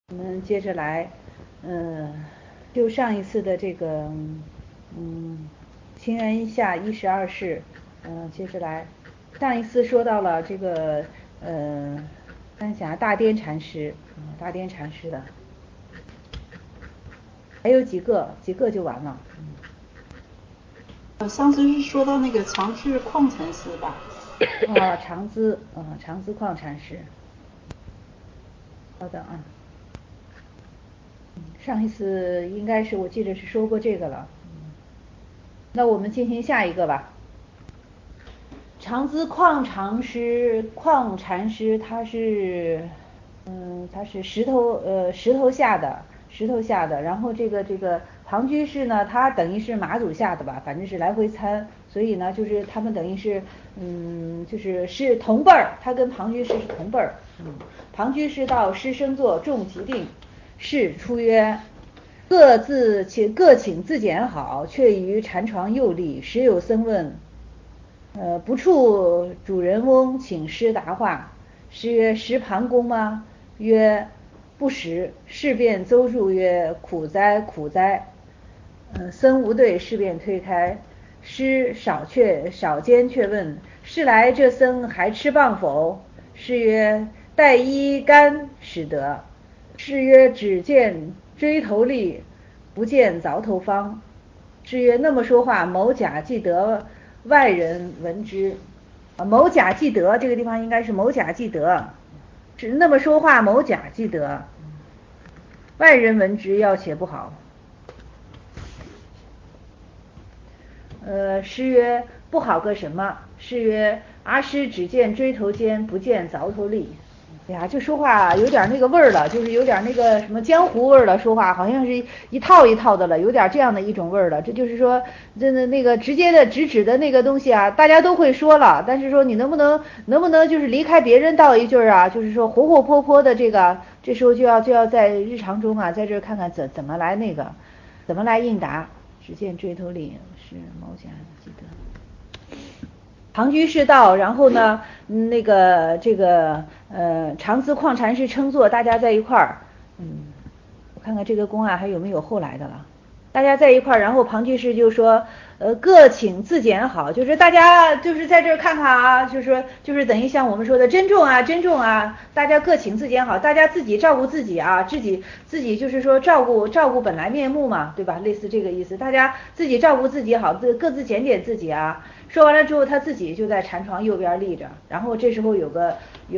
我们接着来，就上一次的这个，清源下12世，接着来，上一次说到了这个，看一下大颠禅师，大颠禅师的，还有几个就完了。 上次是说到那个长智矿禅师吧？ 长资矿禅师。稍等啊。上一次应该是我记得是说过这个了，那我们进行下一个吧。长资矿禅师，他是石头下的，然后这个庞居士呢，他等于是马祖下的吧，反正是来回参，所以呢，就是他们等于是是同辈儿，他跟庞居士是同辈儿。庞居士道师生作众即定，是出曰：各请自检好，却于禅床右立。时有僧问，不处主人翁，请师答话。师曰：识庞公吗？曰：不识。事便邹住曰：苦哉苦哉。僧无对，事便推开。师少间却问：是来这僧还吃棒否？师曰：待衣干始得。师曰：只见锥头利，不见凿头方。师曰：那么说话，某甲既得，外人闻之。某甲既得，这个地方应该是某甲既得，是那么说话，某甲既得，外人闻之，要且不好。师曰：不好个什么？师曰：阿师只见锥头尖，不见凿头利。哎呀，这说话有点那个味儿了，就是有点那个什么江湖味儿了，说话好像是一套一套的了，有点这样的一种味儿了。这就是说，真的那个直接的直指的那个东西啊，大家都会说了，但是说你能不能就是离开别人道一句啊，就是说活活泼泼的这个，这时候就要在日常中啊，在这看看怎么来那个，怎么来应答。只见锥头利，是某甲记得。庞居士道，然后呢，长资矿禅师称坐，大家在一块儿，我看看这个公案还有没有后来的了。大家在一块儿，然后庞居士就说，各请自检好，就是大家就是在这儿看看啊，就是等于像我们说的珍重啊，大家各请自检好，大家自己照顾自己啊，自己就是说照顾本来面目嘛，对吧？类似这个意思，大家自己照顾自己好，各自检点自己啊。说完了之后，他自己就在禅床右边立着，然后这时候有个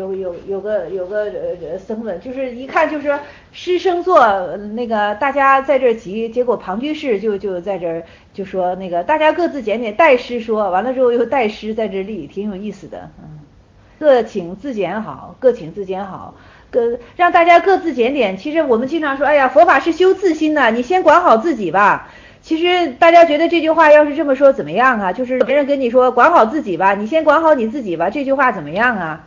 僧问，就是一看就是说师生坐那个大家在这急，结果庞居士就在这就说那个大家各自检点，代师说完了之后又代师在这立，挺有意思的。各请自检好，让大家各自检点。其实我们经常说，哎呀，佛法是修自心的，你先管好自己吧。其实大家觉得这句话要是这么说怎么样啊？就是别人跟你说管好自己吧，你先管好你自己吧，这句话怎么样啊？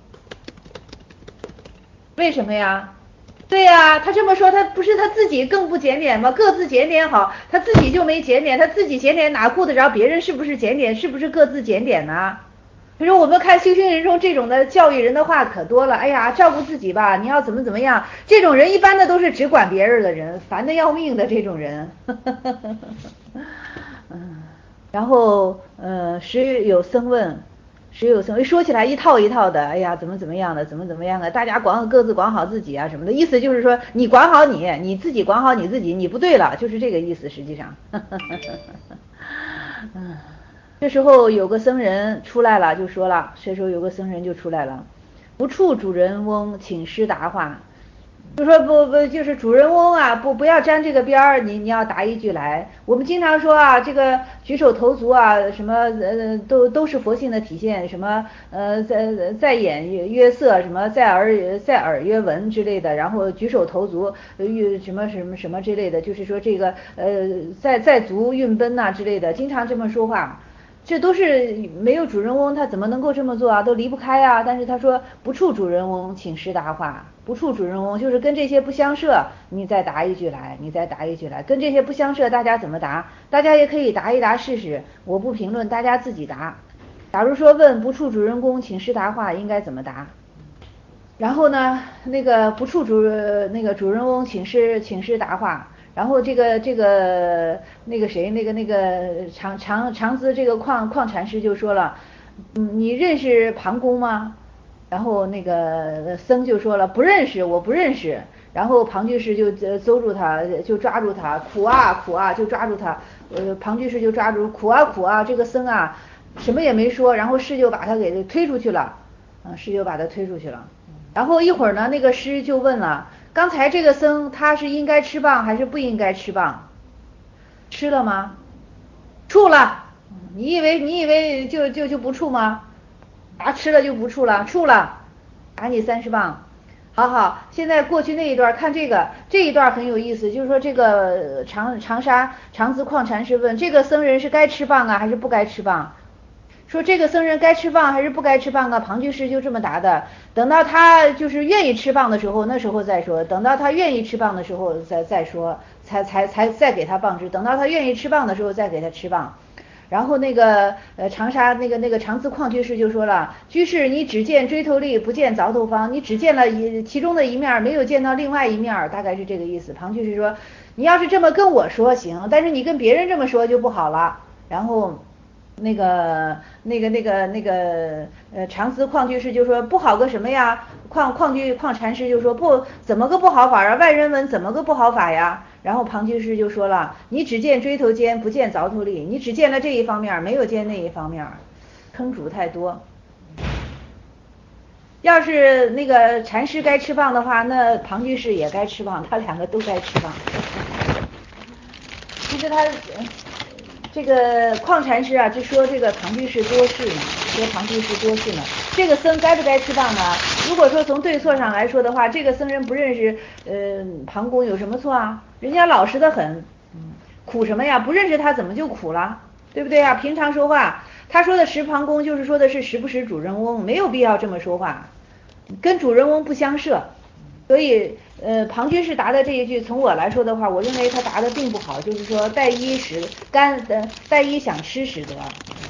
为什么呀？对呀，他这么说，他不是他自己更不检点吗？各自检点好，他自己就没检点，他自己检点哪顾得着别人是不是检点，是不是各自检点呢？比如我们看修行人中这种的教育人的话可多了，哎呀，照顾自己吧，你要怎么样，这种人一般的都是只管别人的人，烦得要命的这种人。然后时有僧问，说起来一套一套的，哎呀，怎么样的，怎么样的，大家各自管好自己啊什么的，意思就是说你管好你自己管好你自己，你不对了，就是这个意思，实际上。这时候有个僧人出来了，就说了，这时候有个僧人就出来了，不处主人翁，请师答话。就说不，就是主人翁啊，不要沾这个边儿，你要答一句来。我们经常说啊，这个举手投足啊，什么都是佛性的体现，什么在眼曰色，什么在耳曰闻之类的，然后举手投足什么之类的，就是说这个在足运奔呐之类的，经常这么说话。这都是没有主人翁，他怎么能够这么做啊？都离不开啊！但是他说不处主人翁，请师答话。不处主人翁就是跟这些不相涉，你再答一句来，跟这些不相涉，大家怎么答？大家也可以答一答试试，我不评论，大家自己答。假如说问不处主人公，请师答话，应该怎么答？ 然后呢，那个不处那个主人翁请示答话，然后那个谁那个长资这个矿禅师就说了，你认识庞公吗？然后那个僧就说了不认识，我不认识。然后庞居士就揪住他，就抓住他，苦啊苦啊，就抓住他。庞居士就抓住苦啊苦啊，这个僧啊什么也没说，然后师就把他给推出去了，师就把他推出去了。然后一会儿呢，那个师就问了，刚才这个僧他是应该吃棒还是不应该吃棒？吃了吗？处了。你以为就不处吗？吃了就不处了，处了，打你30棒。好，现在过去那一段，看这一段很有意思，就是说这个长资矿禅师问这个僧人是该吃棒啊还是不该吃棒？说这个僧人该吃棒还是不该吃棒啊？庞居士就这么答的。等到他就是愿意吃棒的时候，那时候再说；等到他愿意吃棒的时候再说，再给他棒吃。等到他愿意吃棒的时候再给他吃棒。然后那个长资矿居士就说了，居士你只见锥头利，不见凿头方，你只见了其中的一面，没有见到另外一面，大概是这个意思。庞居士说，你要是这么跟我说行，但是你跟别人这么说就不好了。然后长资矿居士就说不好个什么呀？矿禅师就说不怎么个不好法啊？外人闻怎么个不好法呀？然后庞居士就说了，你只见锥头尖，不见凿头利，你只见了这一方面，没有见那一方面，坑主太多。要是那个禅师该吃棒的话，那庞居士也该吃棒，他两个都该吃棒。其实他这个矿禅师啊，就说这个庞居士多事呢，这个僧该不该吃棒呢？如果说从对错上来说的话，这个僧人不认识庞公有什么错啊？人家老实的很，苦什么呀？不认识他怎么就苦了？对不对啊？平常说话，他说的识庞公就是说的是识不识主人翁，没有必要这么说话，跟主人翁不相涉。所以庞居士答的这一句，从我来说的话，我认为他答的并不好，就是说带一想吃使得。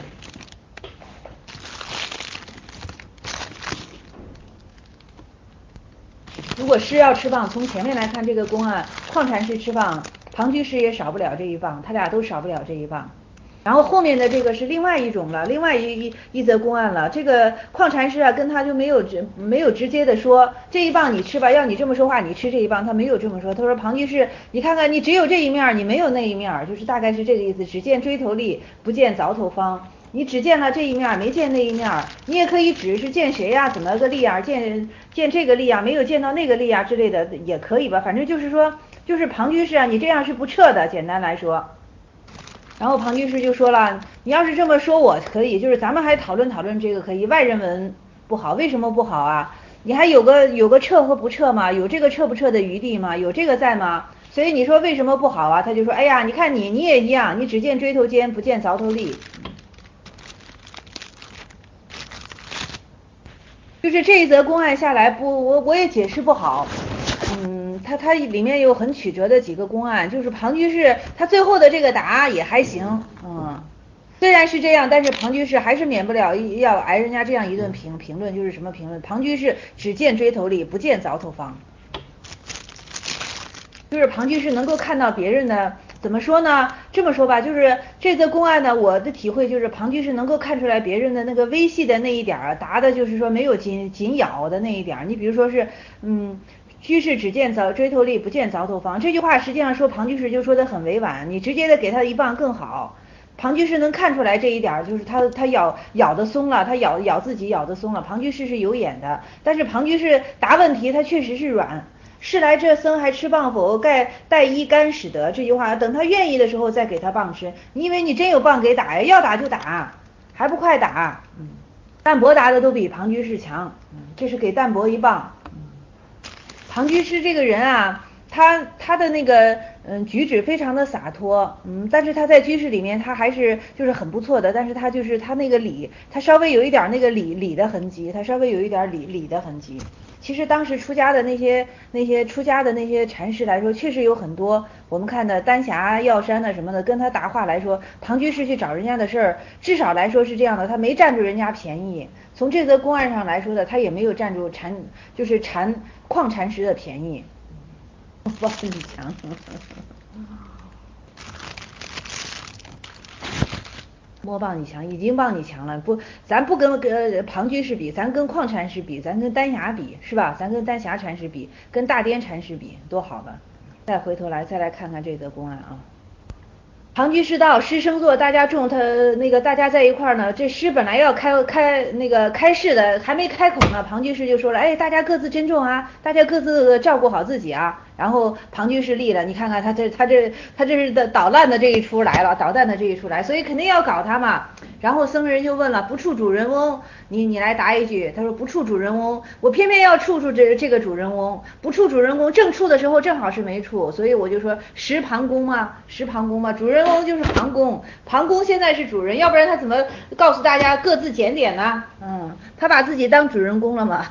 如果师要吃棒，从前面来看这个公案，矿禅师吃棒，庞居士也少不了这一棒，他俩都少不了这一棒。然后后面的这个是另外一种了，另外一则公案了。这个矿禅师啊，跟他就没有直接的说这一棒你吃吧，要你这么说话，你吃这一棒，他没有这么说。他说庞居士，你看看你只有这一面，你没有那一面，就是大概是这个意思。只见锥头利，不见凿头方。你只见了这一面，没见那一面，你也可以指是见谁呀，怎么个利啊，见这个利啊，没有见到那个利啊之类的也可以吧。反正就是说，就是庞居士啊，你这样是不撤的，简单来说。然后庞居士就说了，你要是这么说我可以，就是咱们还讨论这个可以，外人闻不好，为什么不好啊？你还有个撤和不撤吗？有这个撤不撤的余地吗？有这个在吗？所以你说为什么不好啊？他就说，哎呀，你看你也一样，你只见锥头尖，不见凿头利。就是这一则公案下来，我也解释不好。它里面有很曲折的几个公案，就是庞居士他最后的这个答也还行，虽然是这样，但是庞居士还是免不了要挨人家这样一顿评论，就是什么评论？庞居士只见锥头利，不见凿头方。就是庞居士能够看到别人的，怎么说呢？这么说吧，就是这则公案呢，我的体会就是庞居士能够看出来别人的那个微细的那一点儿，答的就是说没有紧咬的那一点儿。你比如说是，居士只见锥头利，不见凿头方。这句话实际上说庞居士就说的很委婉，你直接的给他一棒更好。庞居士能看出来这一点，就是他咬的松了，他咬自己咬的松了。庞居士是有眼的，但是庞居士答问题他确实是软。是来这僧还吃棒否？待一干使得。这句话等他愿意的时候再给他棒吃。你以为你真有棒给打呀？要打就打，还不快打。淡泊答的都比庞居士强。这是给淡泊一棒。庞居士这个人啊，他的那个举止非常的洒脱，但是他在居士里面他还是就是很不错的，但是他就是他那个礼，他稍微有一点那个礼的痕迹，他稍微有一点礼的痕迹。 其实当时出家的那些出家的那些禅师来说，确实有很多我们看的丹霞药山的什么的，跟他答话来说，庞居士去找人家的事儿，至少来说是这样的，他没占住人家便宜。从这则公案上来说的，他也没有占住旷禅师的便宜。帮你强。摸棒你强，已经棒你强了。不，咱不跟庞居士比，咱跟旷禅师比，咱跟丹霞比，是吧？咱跟丹霞禅师比，跟大颠禅师比，多好吧？再回头来，再来看看这则公案啊。庞居士道：师生座，大家众他大家在一块儿呢。这师本来要开示的，还没开口呢，庞居士就说了：哎，大家各自珍重啊，大家各自照顾好自己啊。然后庞居士立了，你看看他这是捣蛋的这一出来了，捣蛋的这一出来，所以肯定要搞他嘛。然后僧人就问了：不处主人翁，你来答一句。他说：不处主人翁，我偏偏要处这个主人翁，不处主人翁，正处的时候正好是没处，所以我就说识庞公嘛，主人翁就是庞公，庞公现在是主人，要不然他怎么告诉大家各自检点呢？他把自己当主人公了嘛。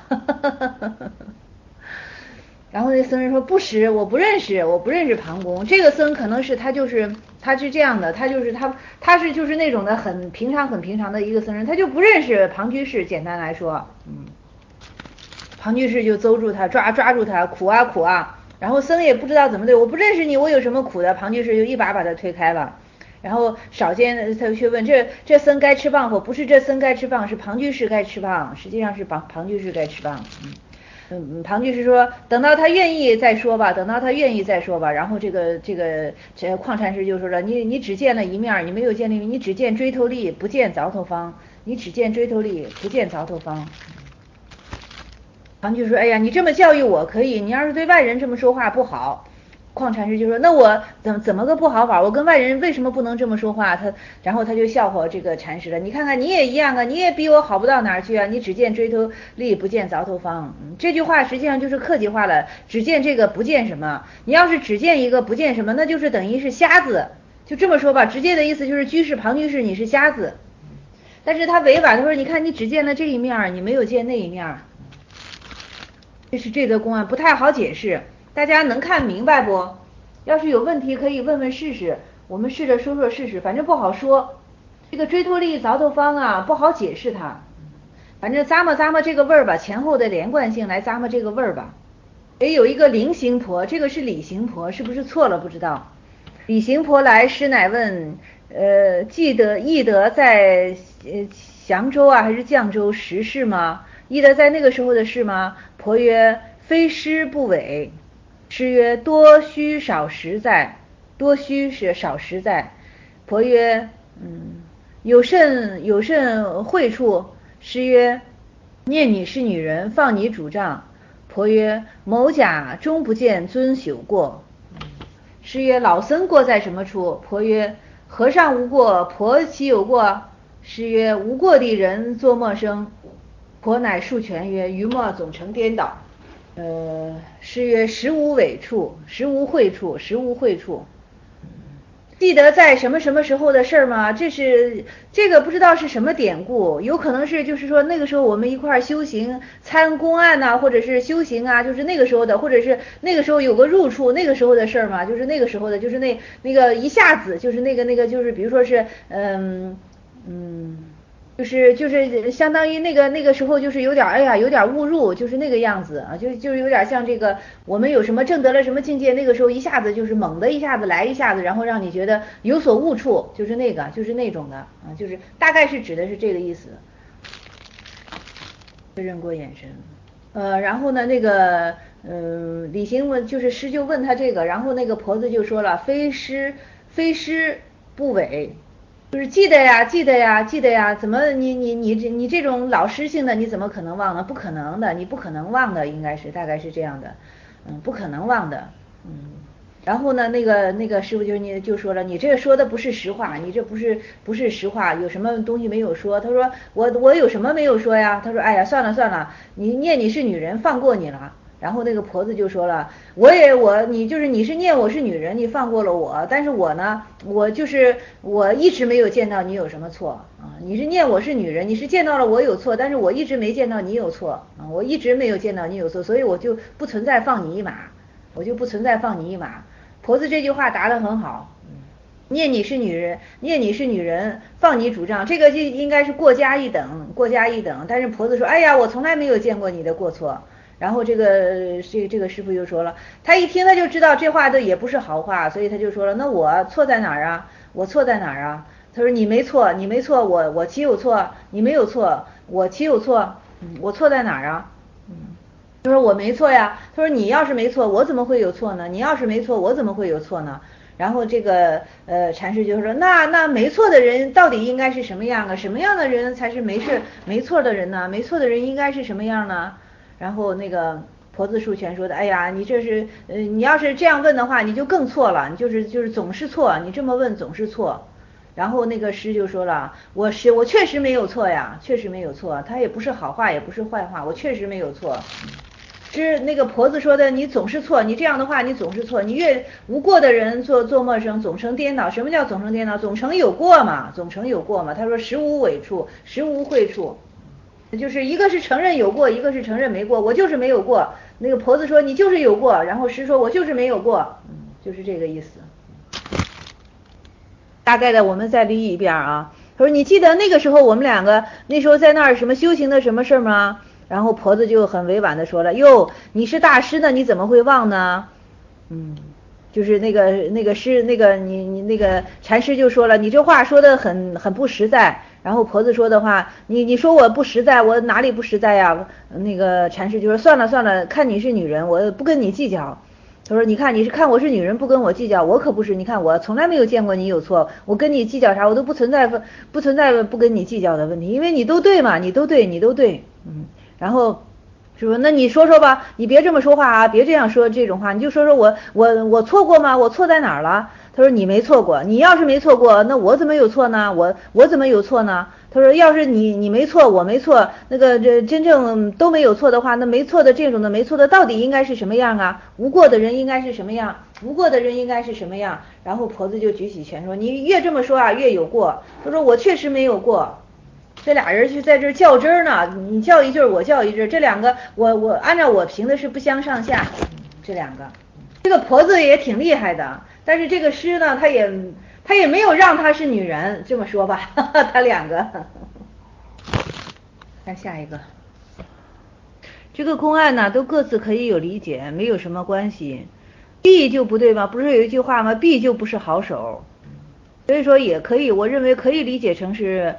然后那僧人说：不识，我不认识庞公。这个僧可能是他是这样的，他是那种的很平常的一个僧人，他就不认识庞居士。简单来说，庞居士就揪住他，抓住他，苦啊。然后僧也不知道怎么对，我不认识你，我有什么苦的？庞居士就一把他推开了。然后少监他就去问：这僧该吃棒否？不是这僧该吃棒，是庞居士该吃棒。实际上是庞居士该吃棒。庞居士说：等到他愿意再说吧。然后这旷禅师就说了：你只见了一面，你没有见另一面，你只见锥头利，不见凿头方。庞居士说：哎呀，你这么教育我可以，你要是对外人这么说话不好。旷禅师就说：那我怎么个不好法？我跟外人为什么不能这么说话？然后他就笑话这个禅师了。你看看你也一样啊，你也比我好不到哪儿去啊！你只见锥头利，不见凿头方。这句话实际上就是客气话了，只见这个不见什么。你要是只见一个不见什么，那就是等于是瞎子。就这么说吧，直接的意思就是庞居士你是瞎子。但是他委婉的说：你看你只见了这一面，你没有见那一面。这是这则公案不太好解释。大家能看明白不？要是有问题可以问试试，我们试着说试试，反正不好说。这个锥头利凿头方啊，不好解释它。反正咂摸这个味儿吧，前后的连贯性来咂摸这个味儿吧。也有一个灵行婆，这个是李行婆，是不是错了不知道。李行婆来，师乃问：易德在祥州啊还是绛州时事吗？易德在那个时候的事吗？婆曰：非师不伪。师曰：多虚少实在。多虚是少实在。婆曰：有甚会处？师曰：念你是女人，放你主杖。婆曰：某甲终不见尊朽过。师曰：老僧过在什么处？婆曰：和尚无过，婆岂有过？师曰：无过的人作莫生。婆乃述全曰：余莫总成颠倒。师曰：实无伪处，实无会处。记得在什么时候的事儿吗？这个不知道是什么典故，有可能是就是说那个时候我们一块儿修行参公案呐，或者是修行啊，就是那个时候的，或者是那个时候有个入处那个时候的事儿嘛，就是那个时候的，就是那个一下子就是那个就是比如说是就是相当于那个时候就是有点误入，就是那个样子啊，就是有点像这个我们有什么证得了什么境界，那个时候一下子就是猛的一下子来一下子，然后让你觉得有所误触，就是那种的啊，就是大概是指的是这个意思。确认过眼神。然后呢李行就是师就问他这个，然后那个婆子就说了：非师不伪。就是记得呀，怎么你这种老师性的你怎么可能忘呢？不可能的，你不可能忘的，应该是大概是这样的，不可能忘的，然后呢那个师傅就说了，你这说的不是实话，你这不是实话，有什么东西没有说？他说我有什么没有说呀？他说哎呀算了，你是女人，放过你了。然后那个婆子就说了，你是念我是女人，你放过了我，但是我呢，我一直没有见到你有什么错啊， 你是念我是女人，你是见到了我有错，但是我一直没见到你有错我一直没有见到你有错，所以我就不存在放你一马，我就不存在放你一马。婆子这句话答得很好，念你是女人，念你是女人，放你主张，这个就应该是过家一等，过家一等。但是婆子说，哎呀，我从来没有见过你的过错。然后这个师傅就说了，他一听他就知道这话的也不是好话，所以他就说了，那我错在哪儿啊？我错在哪儿啊？他说你没错，你没错，我岂有错？你没有错，我岂有错？我错在哪儿啊？他说我没错呀。他说你要是没错，我怎么会有错呢？你要是没错，我怎么会有错呢？然后这个禅师就说，那没错的人到底应该是什么样啊？什么样的人才是没错的人呢？没错的人应该是什么样呢？然后那个婆子树全说的，哎呀，你这是你要是这样问的话，你就更错了，你就是总是错，你这么问总是错。然后那个师就说了，我确实没有错呀，确实没有错，他也不是好话，也不是坏话，我确实没有错。那个婆子说的，你总是错，你这样的话你总是错，你越无过的人做陌生，总成颠倒。什么叫总成颠倒？总成有过嘛，总成有过嘛。他说实无伪处，实无秽处，就是一个是承认有过，一个是承认没过。我就是没有过。那个婆子说你就是有过，然后师说我就是没有过，就是这个意思。大概的我们再捋一遍啊。他说你记得那个时候我们两个那时候在那儿什么修行的什么事吗？然后婆子就很委婉的说了，哟，你是大师呢，你怎么会忘呢？就是那个师你那个禅师就说了，你这话说的很不实在。然后婆子说的话，你说我不实在，我哪里不实在呀？那个禅师就说算了，看你是女人，我不跟你计较。他说你看你是看我是女人不跟我计较，我可不是，你看我从来没有见过你有错，我跟你计较啥，我都不存在不跟你计较的问题，因为你都对嘛，你都对。然后说那你说说吧，你别这么说话啊，别这样说这种话，你就说我错过吗？我错在哪儿了？他说你没错过，你要是没错过，那我怎么有错呢？我怎么有错呢？他说要是你没错，我没错，那个真正都没有错的话，那没错的这种的没错的到底应该是什么样啊？无过的人应该是什么样？无过的人应该是什么样？然后婆子就举起拳说，你越这么说啊越有过。他说我确实没有过。这俩人就在这较真呢，你较一句我较一句，这两个我按照我评的是不相上下。这两个这个婆子也挺厉害的，但是这个师呢他也没有让她是女人，这么说吧他两个。看下一个，这个公案呢都各自可以有理解，没有什么关系。B 就不对吗？不是有一句话吗？ B 就不是好手，所以说也可以，我认为可以理解成是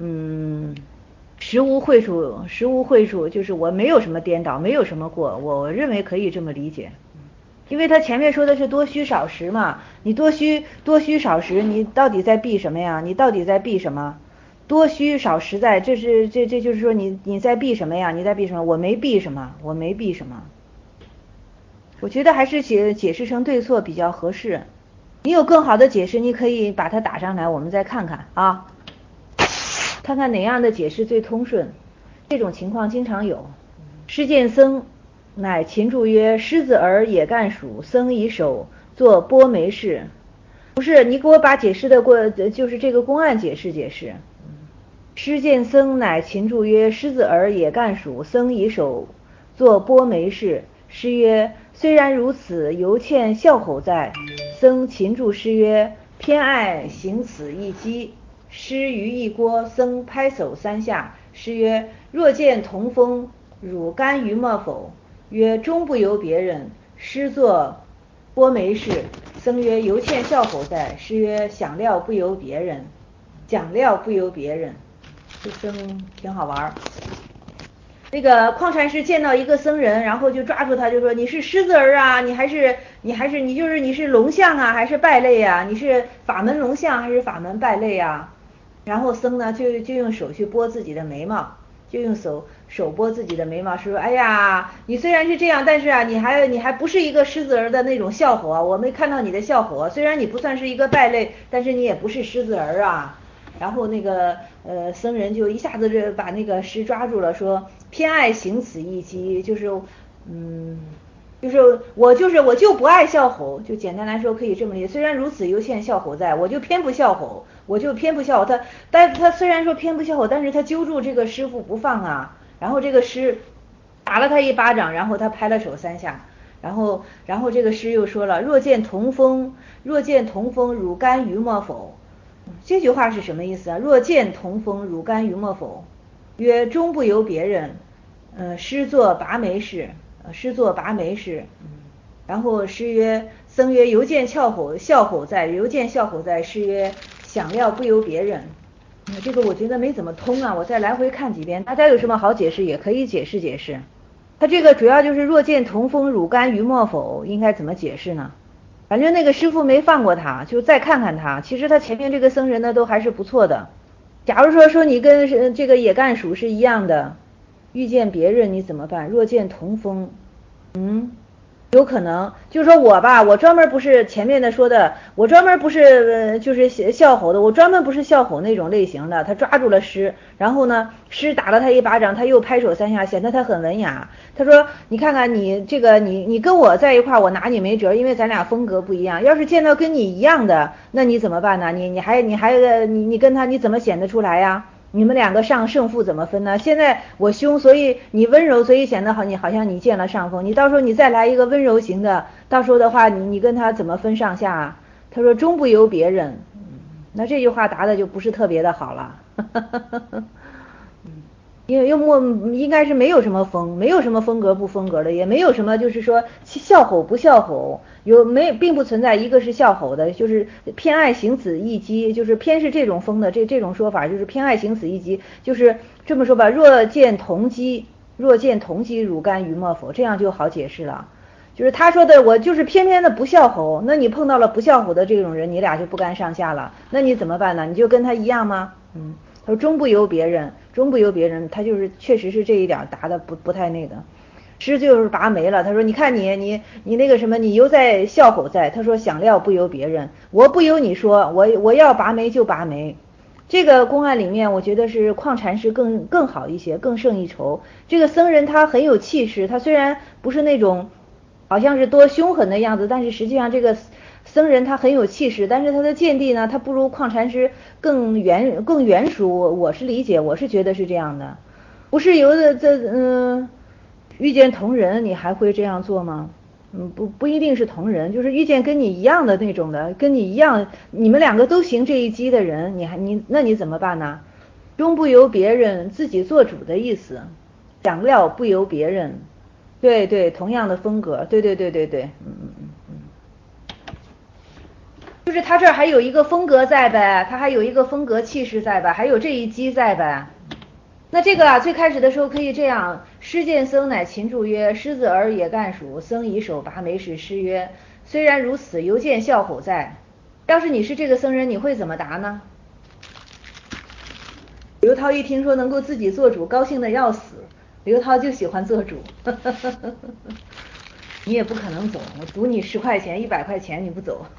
实无秽处，就是我没有什么颠倒，没有什么过，我认为可以这么理解。因为他前面说的是多虚少实嘛，你多虚少实，你到底在避什么呀？你到底在避什么？多虚少实在，这就是说你在避什么呀？你在避什么？我没避什么，我没避什么。我觉得还是解释成对错比较合适。你有更好的解释，你可以把它打上来，我们再看看啊，看看哪样的解释最通顺。这种情况经常有。施见僧乃秦注曰：狮子儿也干属，僧以手作钵梅事。不是，你给我把解释的就是这个公案解释。施见僧乃秦注曰：狮子儿也干属，僧以手作钵梅事。师曰：虽然如此，犹欠笑吼在。僧秦注师曰：偏爱行此一击。师于一锅，僧拍手三下。师曰：若见同风，汝甘于莫否？曰：终不由别人。师作钵梅事。僧曰：犹欠笑吼在。师曰：想料不由别人。讲料不由别人。这僧挺好玩。那个矿禅师见到一个僧人，然后就抓住他，就说：你是狮子儿啊，你是龙象啊，还是败类啊？你是法门龙象还是法门败类啊？然后僧呢就用手去拨自己的眉毛，就用手拨自己的眉毛，说：哎呀，你虽然是这样，但是啊，你还不是一个狮子儿的那种笑吼啊，我没看到你的笑吼啊。虽然你不算是一个败类，但是你也不是狮子儿啊。然后那个僧人就一下子就把那个师抓住了，说：偏爱行此一击，就是我就不爱笑吼，就简单来说可以这么理解。虽然如此，犹欠笑吼在，我就偏不笑吼，他，但是他虽然说偏不笑吼，但是他揪住这个师傅不放啊，然后这个师打了他一巴掌，然后他拍了手3下，然后这个师又说了，若见同风，汝甘于莫否？这句话是什么意思啊？若见同风，汝甘于莫否？曰终不由别人，师作拔眉式，然后师曰，僧曰犹见笑吼在，师曰想料不由别人。这个我觉得没怎么通啊，我再来回看几遍，大家有什么好解释也可以解释。他这个主要就是若见同风，汝甘于莫否，应该怎么解释呢？反正那个师傅没放过他，就再看看他。其实他前面这个僧人呢都还是不错的。假如说你跟这个野干鼠是一样的，遇见别人你怎么办？若见同风，有可能就是说我专门不是前面的说的，我专门不是就是笑吼的，我专门不是笑吼那种类型的。他抓住了师，然后呢，师打了他一巴掌，他又拍手3下，显得他很文雅。他说你看看你这个你跟我在一块，我拿你没辙，因为咱俩风格不一样。要是见到跟你一样的，那你怎么办呢？你跟他你怎么显得出来呀？你们两个胜负怎么分呢？现在我凶，所以你温柔，所以显得好像你占了上风。你到时候你再来一个温柔型的，到时候的话你跟他怎么分上下啊？他说终不由别人。那这句话答的就不是特别的好了。因为应该是没有什么风格不风格的，也没有什么就是说笑吼不笑吼，并不存在一个是笑吼的，就是偏爱行此一机，就是偏是这种风的这种说法，就是偏爱行此一机，就是这么说吧，若见同机汝甘于莫否，这样就好解释了。就是他说的我就是偏偏的不笑吼，那你碰到了不笑吼的这种人，你俩就不干上下了，那你怎么办呢？你就跟他一样吗？他说终不由别人，他就是确实是这一点答的不太那个。师就是拔眉了，他说你看你那个什么，你犹在笑吼在，他说想料不由别人，我不由你说，我要拔眉就拔眉。这个公案里面我觉得是旷禅师更好一些，更胜一筹。这个僧人他很有气势，他虽然不是那种好像是多凶狠的样子，但是实际上这个僧人他很有气势，但是他的见地呢，他不如旷禅师更圆熟。我是理解，我是觉得是这样的。不是有的遇见同人你还会这样做吗？不一定是同人，就是遇见跟你一样的那种的，跟你一样，你们两个都行这一机的人，那你怎么办呢？终不由别人，自己做主的意思。想料不由别人，对，同样的风格，对，就是他这儿还有一个风格在呗，他还有一个风格气势在呗，还有这一机在呗。那这个最开始的时候可以这样，师见僧乃勤住曰，狮子儿也干属，僧以手拔眉时，师曰，虽然如此，犹见笑吼在。要是你是这个僧人，你会怎么答呢？刘涛一听说能够自己做主，高兴的要死。刘涛就喜欢做主。你也不可能走，我赌你10块钱100块钱你不走。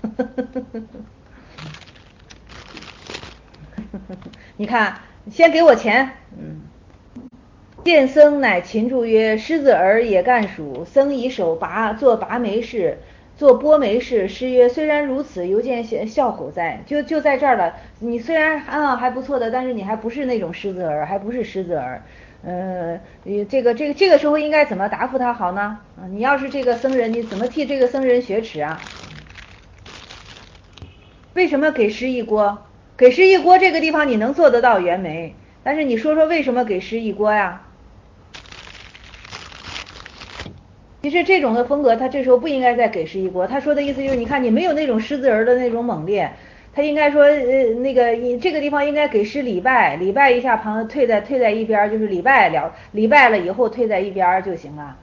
你看你先给我钱。见僧乃勤住曰，狮子儿也干属，僧以手做拔眉式，做拨眉式，师曰，虽然如此，犹见笑吼在。就在这儿了，你虽然还不错的，但是你还不是那种狮子儿，还不是狮子儿。这个时候应该怎么答复他好呢？你要是这个僧人，你怎么替这个僧人雪耻啊？为什么给师一锅？给师一锅这个地方你能做得到圆眉，但是你说为什么给师一锅呀？其实这种的风格，他这时候不应该再给师一锅。他说的意思就是，你看你没有那种狮子儿的那种猛烈，他应该说那个这个地方应该给师礼拜一下，退在一边，就是礼拜了以后退在一边就行了。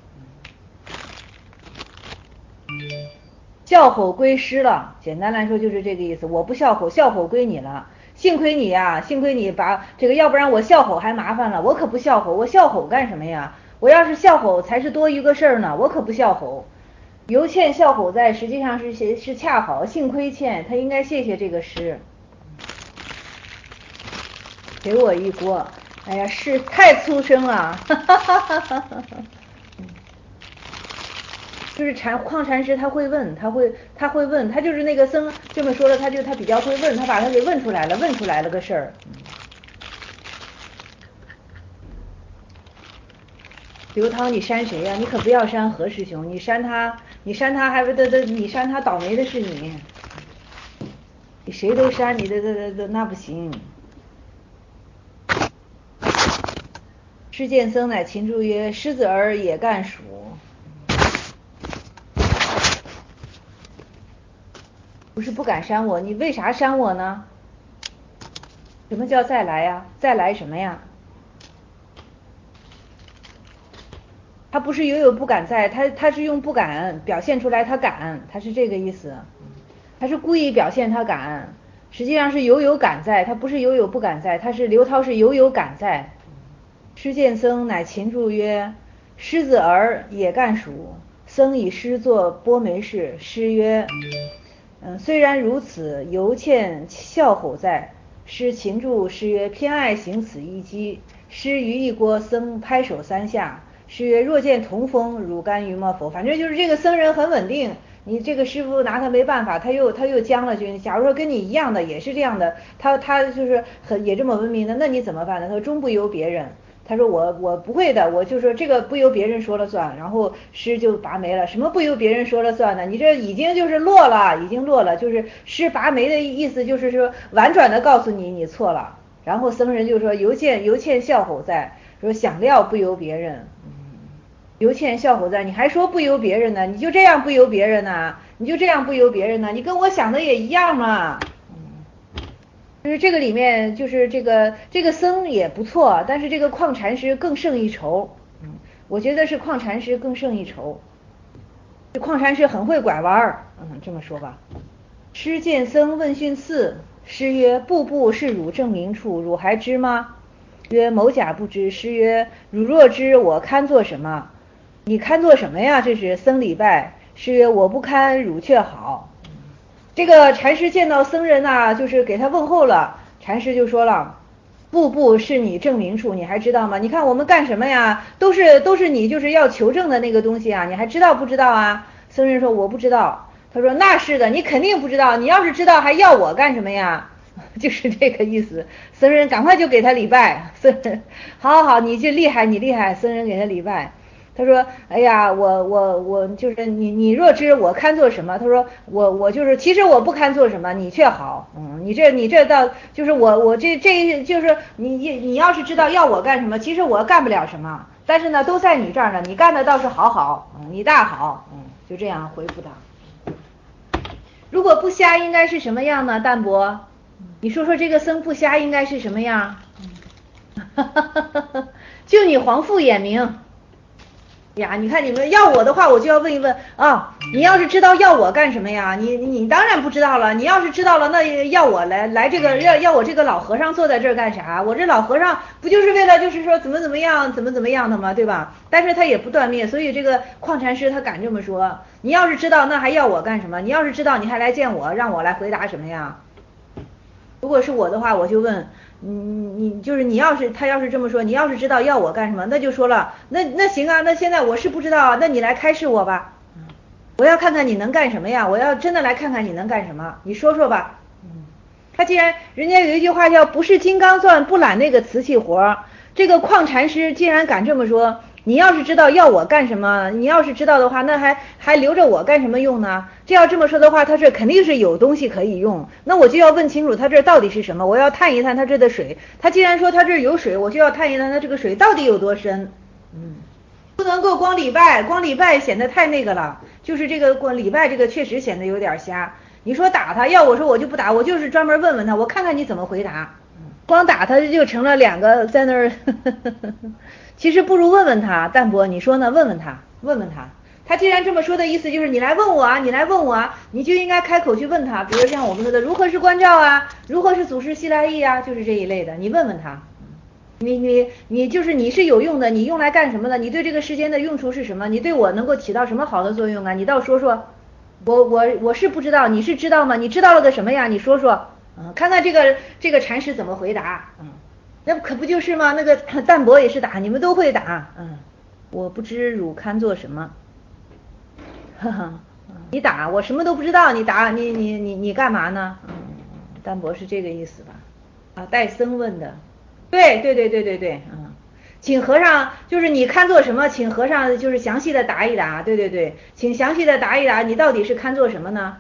笑吼归师了，简单来说就是这个意思。我不笑吼，笑吼归你了。幸亏你把这个，要不然我笑吼还麻烦了。我可不笑吼，我笑吼干什么呀？我要是笑吼才是多余个事儿呢，我可不笑吼。犹欠笑吼在，实际上是恰好，幸亏欠，他应该谢谢这个师。给我一锅，哎呀，是太粗声了。 就是旷禅师他会问，他会问，他就是那个僧这么说了，他比较会问，他把他给问出来了个事儿。刘涛，你删谁呀？你可不要删何师兄，你删他还不得你删他倒霉的是你，你谁都删，你的那不行。施剑僧乃秦注曰：狮子儿也干属。不是不敢删我，你为啥删我呢？什么叫再来呀？再来什么呀？他不是有不敢在，他是用不敢表现出来他敢，他是这个意思，他是故意表现他敢，实际上是有敢在，他不是有不敢在，他是刘涛是有敢在。施剑僧乃秦注曰：狮子儿也干属。僧以狮作波梅氏，诗曰：虽然如此，犹欠笑吼在。诗秦注诗曰：偏爱行此一击。诗于一锅，僧拍手三下。诗曰：若见同风，汝甘于莫否？反正就是这个僧人很稳定，你这个师傅拿他没办法，他又僵了去。假如说跟你一样的也是这样的，他就是也这么文明的，那你怎么办呢？他说终不由别人。他说我不会的，我就说这个不由别人说了算，然后诗就拔没了。什么不由别人说了算呢？你这已经就是落了，就是诗拔没的意思，就是说婉转的告诉你错了。然后僧人就说犹欠笑吼在，说想料不由别人，犹欠笑吼在，你还说不由别人呢？你就这样不由别人呢？你跟我想的也一样嘛。就是这个里面，就是这个僧也不错，但是这个旷禅师更胜一筹。我觉得是旷禅师更胜一筹。这旷禅师很会拐弯儿，这么说吧。施剑僧问训次，师曰：步步是汝证明处，汝还知吗？曰：某甲不知。师曰：汝若知，我堪做什么？你堪做什么呀？这是僧礼拜。师曰：我不堪，汝却好。这个禅师见到僧人啊，就是给他问候了。禅师就说了：步步是你证明处，你还知道吗？你看我们干什么呀？都是你就是要求证的那个东西啊，你还知道不知道啊？僧人说：我不知道。他说：那是的，你肯定不知道，你要是知道还要我干什么呀？就是这个意思。僧人赶快就给他礼拜。僧人好，你就厉害，你厉害。僧人给他礼拜。他说：哎呀，我就是你若知，我堪做什么？他说我就是其实我不堪做什么，你却好。你这倒就是我这就是你要是知道要我干什么，其实我干不了什么，但是呢都在你这儿呢，你干的倒是好，你大好。就这样回复他。如果不瞎应该是什么样呢？淡泊，你说说这个僧不瞎应该是什么样？就你皇父眼明呀！你看你们要我的话，我就要问一问啊，你要是知道要我干什么呀？你当然不知道了。你要是知道了，那要我来这个要我这个老和尚坐在这儿干啥？我这老和尚不就是为了就是说怎么样的吗？对吧？但是他也不断灭，所以这个旷禅师他敢这么说。你要是知道，那还要我干什么？你要是知道，你还来见我，让我来回答什么呀？如果是我的话，我就问你就是他要是这么说，你要是知道要我干什么，那就说了，那行啊，那现在我是不知道啊，那你来开示我吧，我要看看你能干什么呀，我要真的来看看你能干什么，你说说吧。他既然人家有一句话叫不是金刚钻不揽那个瓷器活，这个旷禅师既然敢这么说，你要是知道要我干什么，你要是知道的话，那还留着我干什么用呢？这要这么说的话，他这肯定是有东西可以用，那我就要问清楚他这到底是什么，我要探一探他这的水。他既然说他这有水，我就要探一探他这个水到底有多深。不能够光礼拜显得太那个了，就是这个光礼拜这个确实显得有点瞎。你说打他，要我说我就不打，我就是专门问问他，我看看你怎么回答。光打他就成了两个在那儿其实不如问问他。淡泊你说呢？问问他。他既然这么说的意思就是你来问我啊，你就应该开口去问他。比如像我们说的如何是观照啊，如何是祖师西来意啊，就是这一类的，你问问他。你就是你是有用的，你用来干什么的？你对这个世间的用处是什么？你对我能够起到什么好的作用啊？你倒说说。我是不知道，你是知道吗？你知道了个什么呀？你说说。看看这个禅师怎么回答。那可不就是吗？那个淡泊也是打，你们都会打。我不知汝堪做什么。 你打我什么都不知道，你打你干嘛呢？丹伯是这个意思吧？啊，戴僧问的，对，请和尚就是你看作什么？请和尚就是详细的答一答，对，请详细的答一答，你到底是看作什么呢？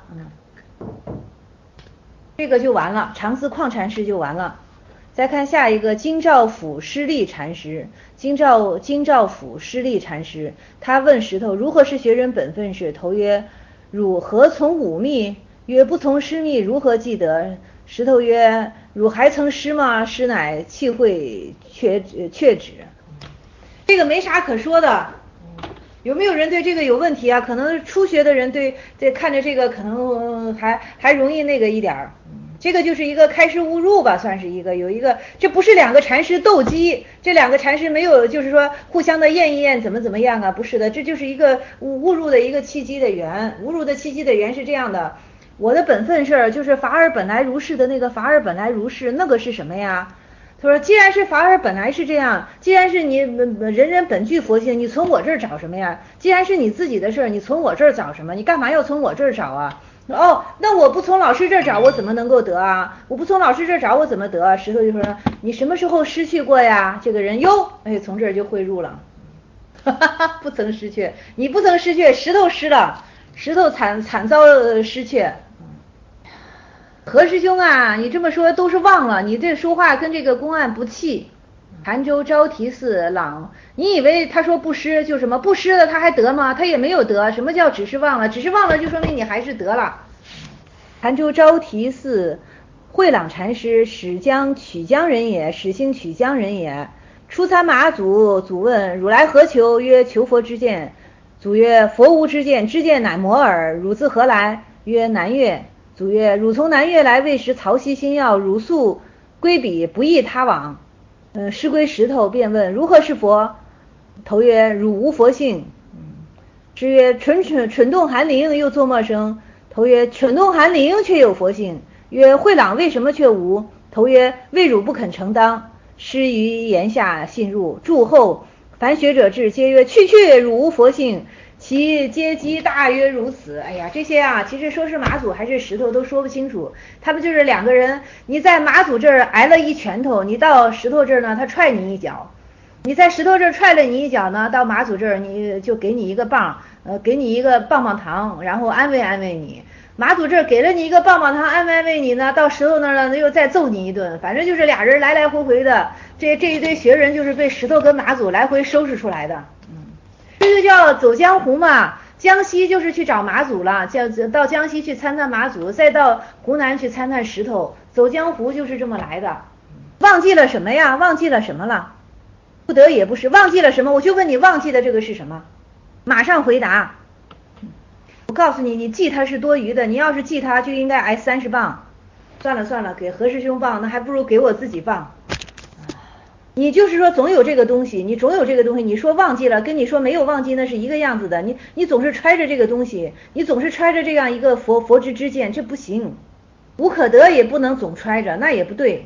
这个就完了，长思旷禅师就完了。再看下一个京兆府施利禅师，京兆府施利禅师，他问石头如何是学人本分事？头曰：汝何从五密？曰：不从师密，如何记得？石头曰：汝还曾师吗？师乃弃会却止。这个没啥可说的。有没有人对这个有问题啊？可能初学的人对看着这个可能还容易那个一点。这个就是一个开示误入吧，算是有一个，这不是两个禅师斗鸡，这两个禅师没有就是说互相的验一验怎么样啊，不是的，这就是一个误入的一个契机的缘。误入的契机的缘是这样的，我的本分事就是法尔本来如是的那个法尔本来如是，那个是什么呀？他说既然是法尔本来是这样，既然是你人人本具佛性，你从我这儿找什么呀？既然是你自己的事儿，你从我这儿找什么？你干嘛要从我这儿找啊？哦，那我不从老师这儿找，我怎么能够得啊？我不从老师这儿找，我怎么得啊？石头就说你什么时候失去过呀？这个人哟，从这儿就汇入了，不曾失去，你不曾失去，石头失了，石头惨遭失去。何师兄啊，你这么说都是忘了，你这说话跟这个公案不契。潭州招提寺朗，你以为他说不失就什么不失了他还得吗？他也没有得。什么叫只是忘了？只是忘了就说明你还是得了。潭州招提寺慧朗禅师始兴曲江人也。初参马祖，祖问汝来何求？曰求佛之见。祖曰佛无之见，之见乃摩尔。汝自何来？曰南岳。祖曰汝从南岳来，为食曹溪心药，汝速归彼，不易他往。师归石头，便问如何是佛？头曰汝无佛性。师曰蠢动寒灵，又作默声。头曰蠢动寒灵，却有佛性。曰慧朗为什么却无？头曰为汝不肯承当。师于言下信入，住后凡学者至，皆曰去汝无佛性。其阶级大约如此。哎呀，这些啊，其实说是马祖还是石头都说不清楚。他们就是两个人，你在马祖这儿挨了一拳头，你到石头这儿呢，他踹你一脚；你在石头这儿踹了你一脚呢，到马祖这儿你就给你一个棒，给你一个棒棒糖，然后安慰安慰你。马祖这儿给了你一个棒棒糖，安慰安慰你呢，到石头那儿呢又再揍你一顿。反正就是俩人来来回回的，这一堆学人就是被石头跟马祖来回收拾出来的。这就叫走江湖嘛，江西就是去找马祖了，到江西去参探马祖，再到湖南去参探石头，走江湖就是这么来的。忘记了什么呀？忘记了什么了？不得也不是，忘记了什么？我就问你，忘记的这个是什么？马上回答。我告诉你，你记它是多余的，你要是记它就应该挨30棒。算了，给何师兄棒，那还不如给我自己棒。你就是说总有这个东西，你说忘记了，跟你说没有忘记那是一个样子的。你总是揣着这个东西，你总是揣着这样一个佛之见，这不行。无可得也不能总揣着，那也不对。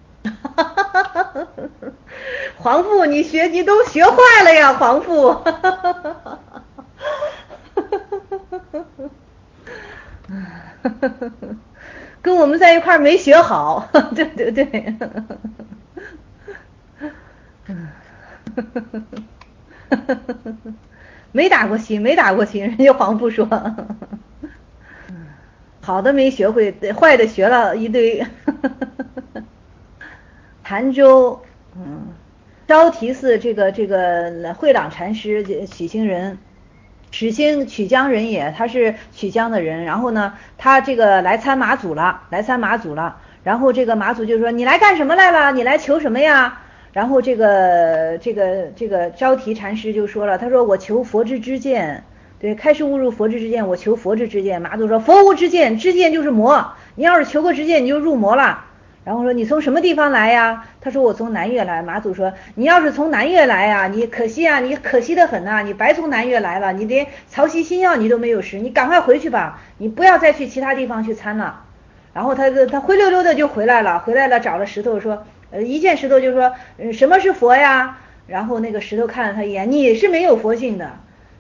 黄父，你都学坏了呀，黄父。跟我们在一块儿没学好，对。没打过琴，人家黄父说。好的没学会，坏的学了一堆。潭州招提寺这个慧朗禅师许兴人，始兴曲江人也，他是曲江的人。然后呢，他这个来参马祖了。然后这个马祖就说你来干什么来了？你来求什么呀？然后这个招提禅师就说了，他说我求佛之见。对，开始误入佛之见，我求佛之见。马祖说佛无之见，之见就是魔，你要是求过之见你就入魔了。然后说你从什么地方来呀？他说我从南岳来。马祖说你要是从南岳来呀，你可惜啊，你可惜的很呐，你白从南岳来了，你连曹溪心药你都没有食，你赶快回去吧，你不要再去其他地方去参了。然后他灰溜溜的就回来了，找了石头说一见石头就说什么是佛呀？然后那个石头看了他一眼，你是没有佛性的。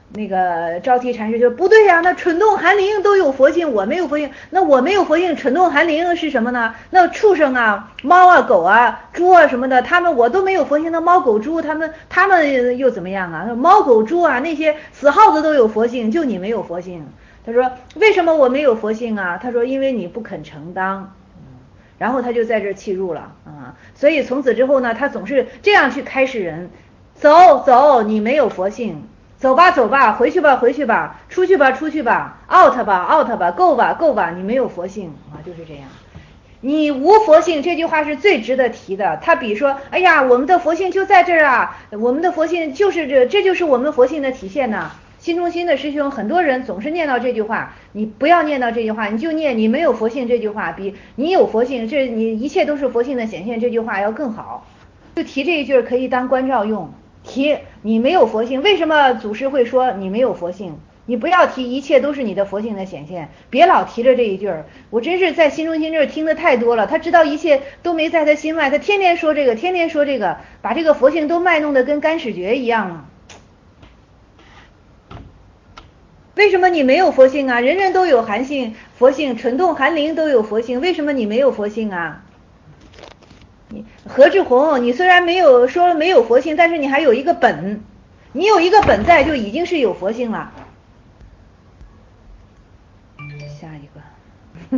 那个招提禅师就不对呀，那蠢动寒灵都有佛性，我没有佛性，那我没有佛性，蠢动寒灵是什么呢？那畜生啊，猫啊，狗啊，猪啊什么的，我都没有佛性，那猫狗猪他们又怎么样啊？猫狗猪啊，那些死耗子都有佛性，就你没有佛性。他说为什么我没有佛性啊？他说因为你不肯承当。然后他就在这弃入了啊，所以从此之后呢，他总是这样去开示人，走，你没有佛性，走吧，回去吧，出去吧，out 吧，go 吧，你没有佛性啊，就是这样。你无佛性这句话是最值得提的，他比说，哎呀，我们的佛性就在这儿啊，我们的佛性就是这就是我们佛性的体现呢。心中心的师兄，很多人总是念到这句话，你不要念到这句话，你就念你没有佛性这句话，比你有佛性，这你一切都是佛性的显现这句话要更好。就提这一句可以当关照用，提你没有佛性，为什么祖师会说你没有佛性？你不要提一切都是你的佛性的显现，别老提着这一句儿。我真是在心中心这儿听的太多了，他知道一切都没在他心外，他天天说这个，把这个佛性都卖弄得跟干屎诀一样了。为什么你没有佛性啊？人人都有寒性佛性，蠢动寒灵都有佛性，为什么你没有佛性啊？何志宏，你虽然没有说没有佛性，但是你还有一个本，你有一个本在就已经是有佛性了。下一个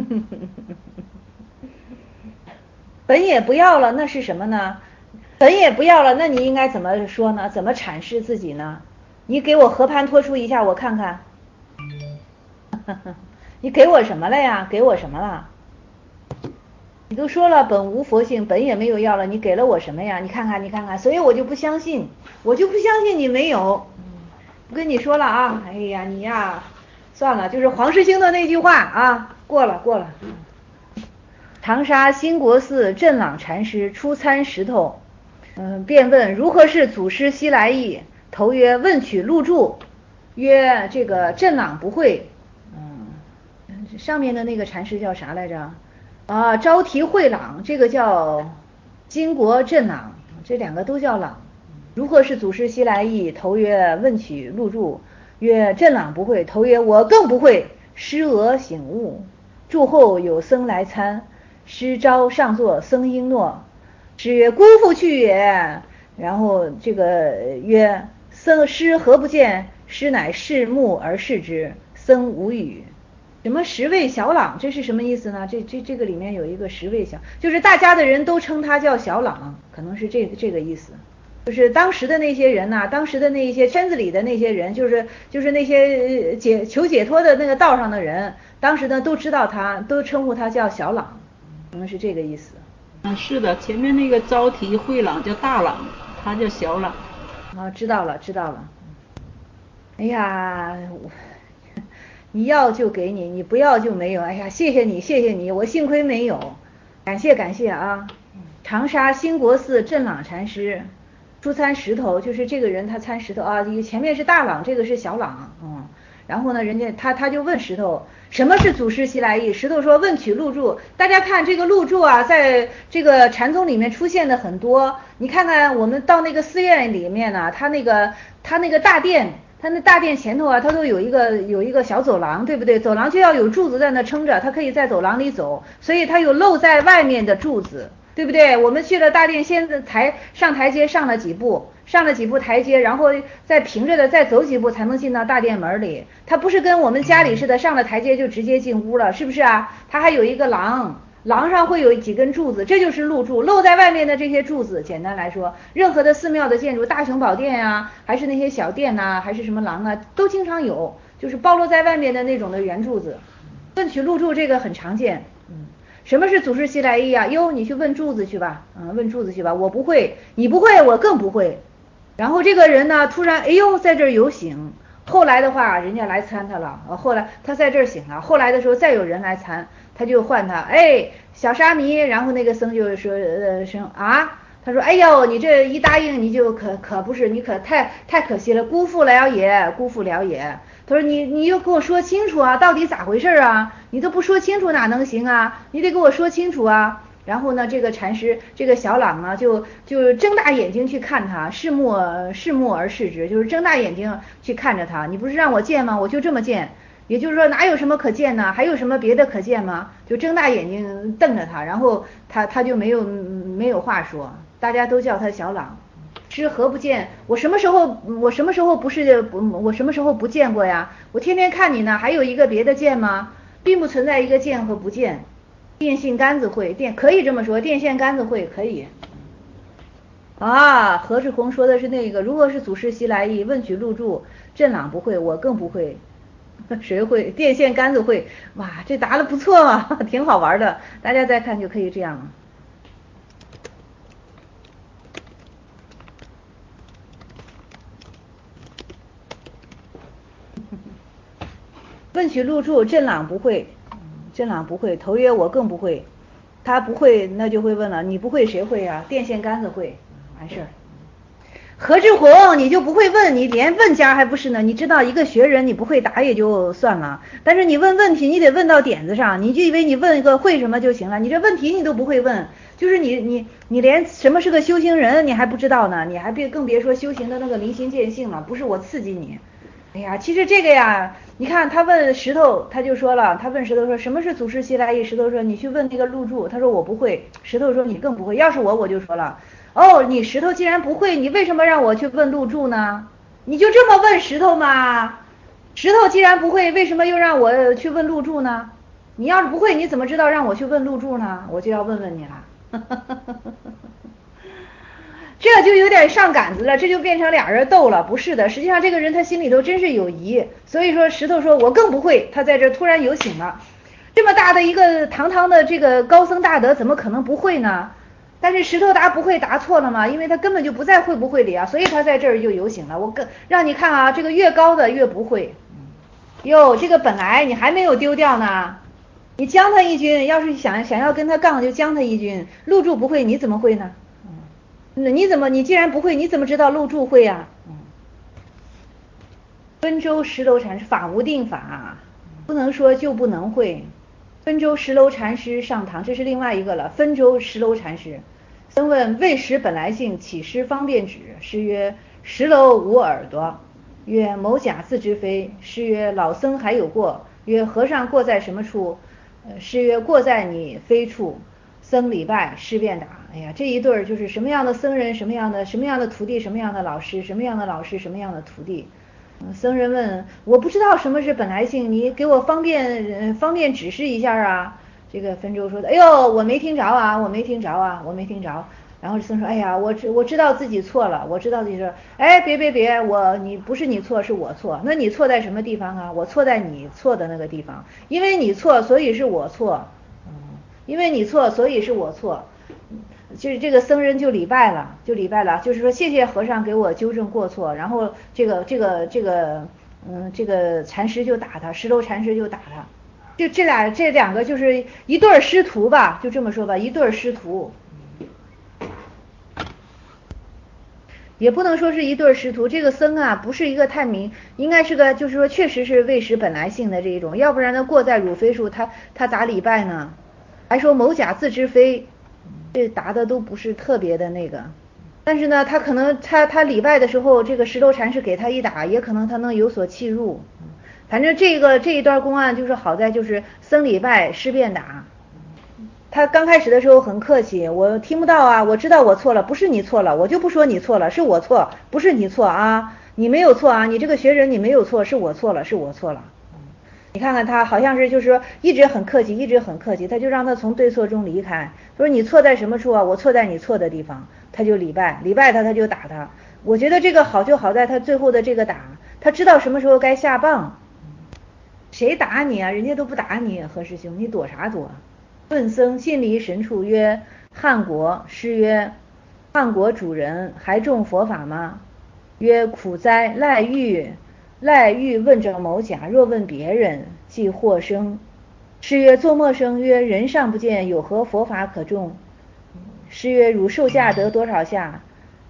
本也不要了，那是什么呢？本也不要了，那你应该怎么说呢？怎么阐释自己呢？你给我和盘托出一下我看看。你给我什么了呀？给我什么了？你都说了本无佛性，本也没有要了，你给了我什么呀？你看看，所以我就不相信你没有。我跟你说了啊，哎呀，你呀，算了，就是黄师兄的那句话啊，过了。长沙兴国寺镇朗禅师初参石头，便问如何是祖师西来意，头曰问取录注，曰这个镇朗不会。上面的那个禅师叫啥来着？招提慧朗，这个叫金国镇朗，这两个都叫朗。如何是祖师西来意？头曰问取录注，曰镇朗不会。头曰我更不会。师俄醒悟，住后有僧来参，师招上座，僧应诺。师曰姑父去也。然后这个曰僧师何不见？师乃视目而视之。僧无语。什么十位小朗，这是什么意思呢？这个里面有一个十位小，就是大家的人都称他叫小朗，可能是这个意思。就是当时的那些人呐，当时的那些圈子里的那些人，就是那些求解脱的那个道上的人，当时呢都知道他，都称呼他叫小朗，可能是这个意思。 是的，前面那个招提慧朗叫大朗，他叫小朗。 知道了。哎呀，你要就给你，你不要就没有。哎呀，谢谢你，我幸亏没有，感谢啊。长沙兴国寺镇朗禅师初参石头，就是这个人他参石头啊，前面是大朗，这个是小朗，然后呢，人家他就问石头，什么是祖师西来意？石头说问取录注。大家看这个录注啊，在这个禅宗里面出现的很多。你看看我们到那个寺院里面呢，他那个大殿。他那大殿前头啊，他都有一个小走廊，对不对？走廊就要有柱子在那撑着，他可以在走廊里走，所以他有露在外面的柱子，对不对？我们去了大殿，先上台阶上了几步台阶，然后再平着的再走几步才能进到大殿门里。他不是跟我们家里似的，上了台阶就直接进屋了，是不是啊？他还有一个廊上会有几根柱子，这就是露柱。露在外面的这些柱子，简单来说，任何的寺庙的建筑，大雄宝殿啊，还是那些小殿啊，还是什么廊啊，都经常有，就是暴露在外面的那种的圆柱子。问取露柱这个很常见。什么是祖师西来意啊？你去问柱子去吧，问柱子去吧，我不会，你不会，我更不会。然后这个人呢，突然在这儿有醒。后来的话，人家来参他了，后来他在这儿醒了。后来的时候，再有人来参，他就唤他，小沙弥。然后那个僧就说，他说，哎呦，你这一答应，你就可不是，你可太可惜了，辜负了也。他说你就给我说清楚啊，到底咋回事啊？你都不说清楚哪能行啊？你得给我说清楚啊。 然后呢，这个禅师这个小朗呢就睁大眼睛去看他，视目而视之，就是睁大眼睛去看着他。你不是让我见吗？我就这么见。也就是说哪有什么可见呢？还有什么别的可见吗？就睁大眼睛瞪着他，然后他就没有话说，大家都叫他小朗。是何不见？我什么时候不见过呀？我天天看你呢，还有一个别的见吗？并不存在一个见和不见。电信杆子会，可以这么说，电线杆子会可以。啊，何志宏说的是那个，如果是祖师西来意，问取入住，镇朗不会，我更不会。谁会？电线杆子会。哇，这答的不错嘛，挺好玩的，大家再看就可以这样了。问取入住，镇朗不会，镇朗不会，头曰我更不会。他不会，那就会问了，你不会谁会啊？电线杆子会，完事儿。何志宏，你就不会问，你连问家还不是呢？你知道一个学人你不会答也就算了，但是你问问题你得问到点子上，你就以为你问一个会什么就行了，你这问题你都不会问，就是你连什么是个修行人你还不知道呢，你还更别说修行的那个明心见性了，不是我刺激你。哎呀，其实这个呀，你看他问石头，他就说了，他问石头说什么是祖师西来意？石头说你去问那个入住，他说我不会。石头说你更不会，要是我就说了，哦，你石头既然不会，你为什么让我去问入住呢？你就这么问石头吗？石头既然不会，为什么又让我去问入住呢？你要是不会，你怎么知道让我去问入住呢？我就要问问你了。这就有点上杆子了，这就变成俩人斗了。不是的，实际上这个人他心里头真是有疑，所以说石头说我更不会，他在这突然有醒了，这么大的一个堂堂的这个高僧大德怎么可能不会呢？但是石头答不会答错了嘛，因为他根本就不在会不会里啊，所以他在这儿就有醒了。我让你看啊，这个越高的越不会。哟，这个本来你还没有丢掉呢，你将他一军，要是想要跟他杠就将他一军。入住不会你怎么会呢？你既然不会，你怎么知道入住会啊？分州石楼禅师法无定法，不能说就不能会。分州石楼禅师上堂，这是另外一个了。分州石楼禅师，僧问未识本来性，岂施方便指？师曰：石楼无耳朵。曰：某甲自知非。师曰：老僧还有过。曰：和尚过在什么处？师曰：过在你非处。僧礼拜，师便答。哎呀，这一对儿就是什么样的僧人，什么样的徒弟，什么样的老师，什么样的老师，什么样的徒弟。僧人问：我不知道什么是本来性，你给我方便指示一下啊。这个分州说的：哎呦，我没听着啊。然后僧说：哎呀，我知道自己错了，我知道自己说，哎，别，你不是你错，是我错。那你错在什么地方啊？我错在你错的那个地方，因为你错，所以是我错。因为你错，所以是我错。就是这个僧人就礼拜了，就是说谢谢和尚给我纠正过错。然后这个禅师就打他，石头禅师就打他。就这两个就是一对师徒吧，就这么说吧，一对师徒。也不能说是一对师徒，这个僧啊不是一个太明，应该是个就是说确实是未识本来性的这一种，要不然呢过在汝非处，他咋礼拜呢？还说某甲自知非，这答的都不是特别的那个。但是呢，他可能他礼拜的时候，这个石头禅师给他一打，也可能他能有所契入。反正这一段公案就是好在就是僧礼拜，师便打。他刚开始的时候很客气，我听不到啊，我知道我错了，不是你错了，我就不说你错了，是我错，不是你错啊，你没有错啊，你这个学人你没有错，是我错了。你看看他好像是就是说一直很客气，他就让他从对错中离开。他说你错在什么处啊？我错在你错的地方。他就礼拜他就打他。我觉得这个好就好在他最后的这个打，他知道什么时候该下棒。谁打你啊？人家都不打你，何师兄，你躲啥躲？问僧信离神处曰：汉国。师曰：汉国主人还重佛法吗？曰：苦哉，赖欲问着某甲，若问别人，即获生。师曰：作默生。曰：人上不见，有何佛法可重？师曰：汝受下得多少下？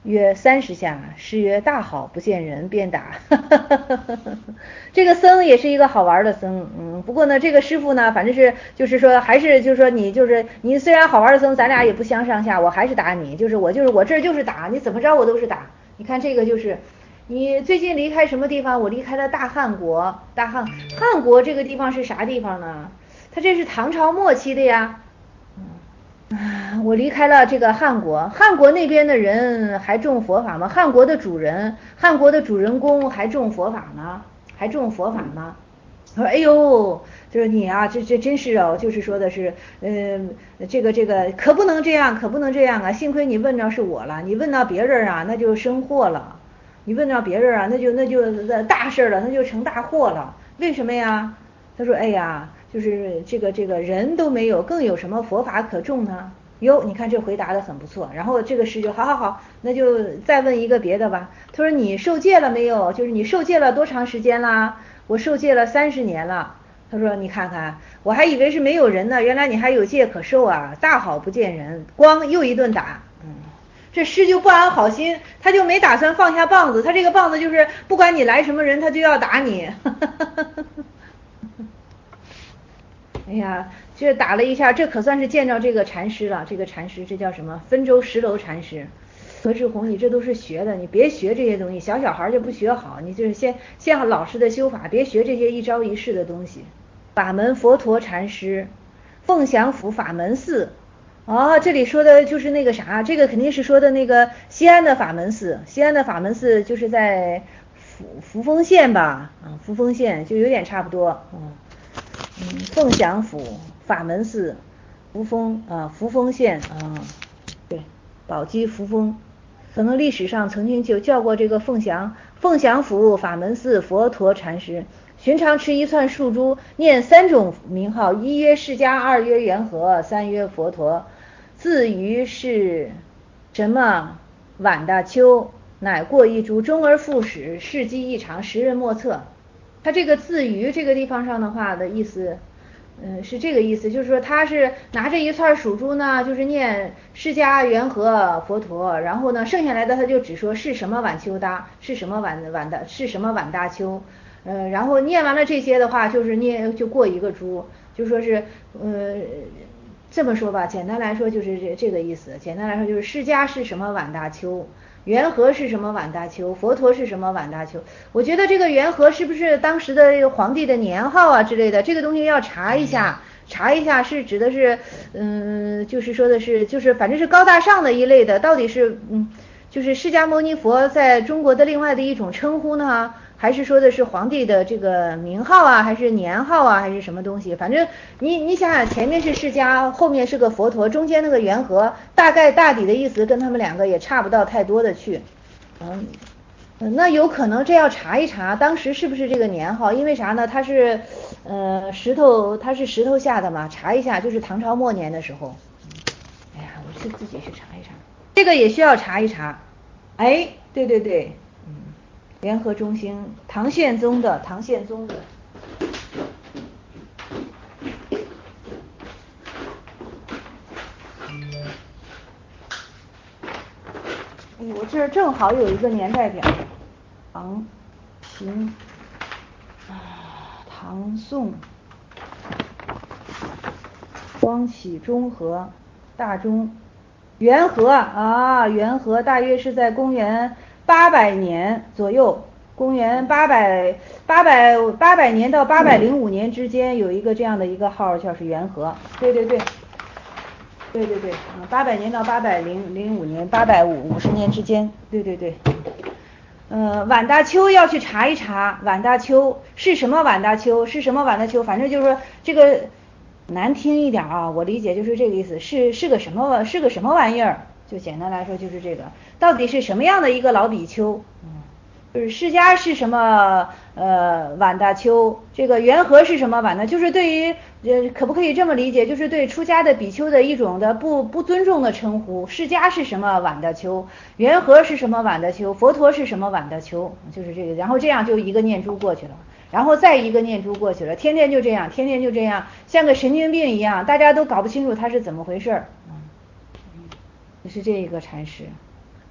约30下，师曰大好，不见人，便打。这个僧也是一个好玩的僧，不过呢，这个师傅呢，反正是就是说，还是就是说你虽然好玩的僧，咱俩也不相上下，我还是打你，我这就是打，你怎么着我都是打。你看这个就是你最近离开什么地方？我离开了大汉国，汉国这个地方是啥地方呢？它这是唐朝末期的呀。我离开了这个汉国，汉国那边的人还重佛法吗？汉国的主人公还重佛法吗？他说哎呦，就是你啊，这真是哦，就是说的是，这个可不能这样啊！幸亏你问着是我了，你问到别人啊，那就生祸了。你问到别人啊，那就大事了，那就成大祸了。为什么呀？他说哎呀，就是这个人都没有，更有什么佛法可重呢？哟，你看这回答的很不错。然后这个师就好，那就再问一个别的吧。他说你受戒了没有？就是你受戒了多长时间啦？我受戒了30年了。他说你看看，我还以为是没有人呢，原来你还有戒可受啊！大好不见人，咣又一顿打。这师就不安好心，他就没打算放下棒子，他这个棒子就是不管你来什么人，他就要打你。哎呀，这打了一下，这可算是见着这个禅师了。这个禅师这叫什么？汾州石楼禅师。何志宏，你这都是学的，你别学这些东西，小孩就不学好，你就是先老实的修法，别学这些一朝一夕的东西。法门佛陀禅师，凤翔府法门寺。这里说的就是那个啥，这个肯定是说的那个西安的法门寺。西安的法门寺就是在扶风县吧，扶风县就有点差不多。凤翔府法门寺，扶风县对，宝鸡扶风。可能历史上曾经就叫过这个凤翔府法门寺佛陀禅师，寻常持一串树珠，念3种名号，一曰释迦，二曰元和，三曰佛陀。自于是什么晚大秋，乃过一株，终而复始，事迹异常，时人莫测。他这个自于这个地方上的话的意思，是这个意思，就是说他是拿着一串属珠呢，就是念释迦元和佛陀，然后呢剩下来的他就只说是什么晚秋大，是什么晚大秋，然后念完了这些的话，就是就过一个珠，就说是这么说吧，简单来说就是这个意思。简单来说就是释迦是什么晚大秋，元和是什么晚大秋，佛陀是什么晚大秋。我觉得这个元和是不是当时的皇帝的年号啊之类的，这个东西要查一下是指的是就是说的是就是反正是高大上的一类的，到底是就是释迦牟尼佛在中国的另外的一种称呼呢，还是说的是皇帝的这个名号啊，还是年号啊，还是什么东西？反正你想想，前面是释迦，后面是个佛陀，中间那个元和，大底的意思跟他们两个也差不到太多的去。那有可能这要查一查当时是不是这个年号，因为啥呢？它是石头下的嘛，查一下就是唐朝末年的时候。哎呀，我自己去查一查，这个也需要查一查。哎，对，元和中兴，唐宪宗的。我这儿正好有一个年代表，唐平唐宋光启中和大中元和大约是在公元800年左右，公元800年到805年之间有一个这样的一个号叫是元和。对，800年到805年，850年之间。对。晚大秋要去查一查，晚大秋是什么晚大秋，反正就是说这个难听一点啊，我理解就是这个意思，是个什么玩意儿，就简单来说就是这个，到底是什么样的一个老比丘，就是释迦是什么晚大秋，这个元和是什么晚大，就是对于可不可以这么理解，就是对出家的比丘的一种的不尊重的称呼。释迦是什么晚大秋，元和是什么晚大秋，佛陀是什么晚大秋，就是这个，然后这样就一个念珠过去了，然后再一个念珠过去了，天天就这样，像个神经病一样，大家都搞不清楚他是怎么回事。是这一个禅师。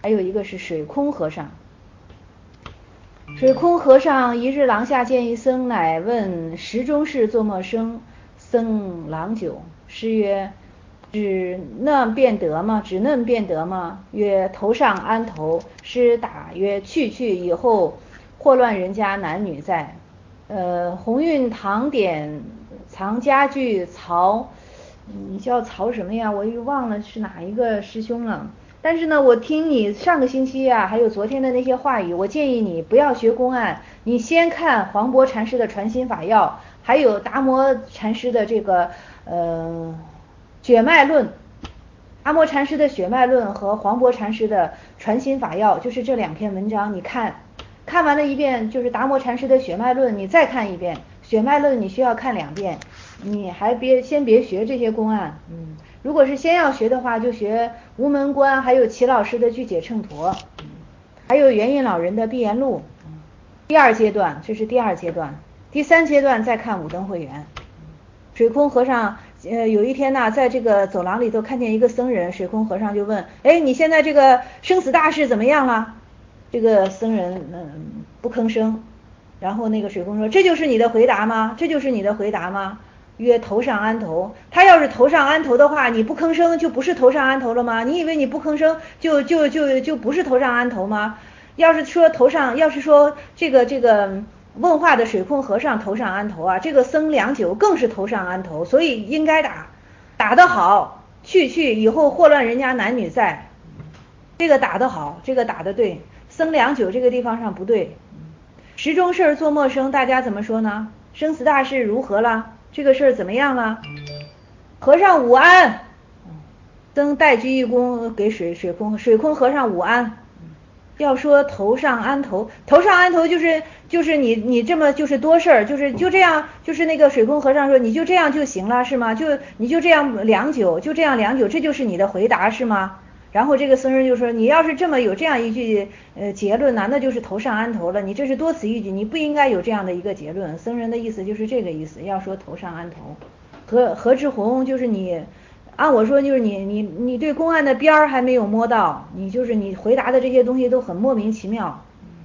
还有一个是水空和尚。水空和尚一日廊下见一僧，乃问石中事作么生？僧郎久。师曰：只嫩便得吗？只嫩便得吗？曰：头上安头。师答曰：去以后，祸乱人家男女在。鸿运堂典藏家具曹，你叫曹什么呀？我又忘了是哪一个师兄了。但是呢，我听你上个星期啊，还有昨天的那些话语，我建议你不要学公案，你先看黄渤禅师的传心法要，还有达摩禅师的这个血脉论。达摩禅师的血脉论和黄渤禅师的传心法要，就是这2篇文章，你看完了一遍，就是达摩禅师的血脉论，你再看一遍。血脉论你需要看2遍，你还先别学这些公案。如果是先要学的话，就学无门观，还有齐老师的巨解秤砣，还有元印老人的碧岩录。第2阶段，这是第2阶段。第3阶段再看五灯会元。水空和尚有一天呢，在这个走廊里头看见一个僧人，水空和尚就问：你现在这个生死大事怎么样了？这个僧人不吭声。然后那个水空说：这就是你的回答吗？这就是你的回答吗？曰：头上安头。他要是头上安头的话，你不吭声就不是头上安头了吗？你以为你不吭声就不是头上安头吗？要是说这个问话的水空和尚头上安头啊，这个僧良久更是头上安头，所以应该打得好，去以后祸乱人家男女在。这个打得好，这个打得对。僧良久这个地方上不对。石中事作么生，大家怎么说呢？生死大事如何了？这个事儿怎么样了？和尚午安。僧戴鞠一躬给水空和尚午安。要说头上安头，头上安头就是你这么就是多事儿，就这样，就是那个水空和尚说你就这样就行了是吗？你就这样良久，就这样良久，这就是你的回答是吗？然后这个僧人就说：你要是这么有这样一句结论呢，那就是头上安头了，你这是多此一举，你不应该有这样的一个结论。僧人的意思就是这个意思，要说头上安头。何志宏就是你按我说就是你对公案的边儿还没有摸到，你回答的这些东西都很莫名其妙。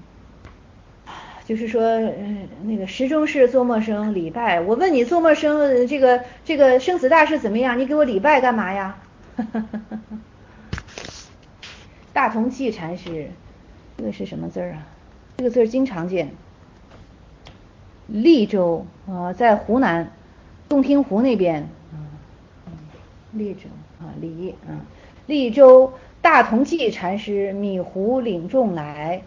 就是说那个石中事作么生，礼拜。我问你作么生这个生死大事怎么样，你给我礼拜干嘛呀？大同济禅师，这个是什么字啊？这个字经常见。利州在湖南洞庭湖那边。利州利州大同济禅师米湖领众来，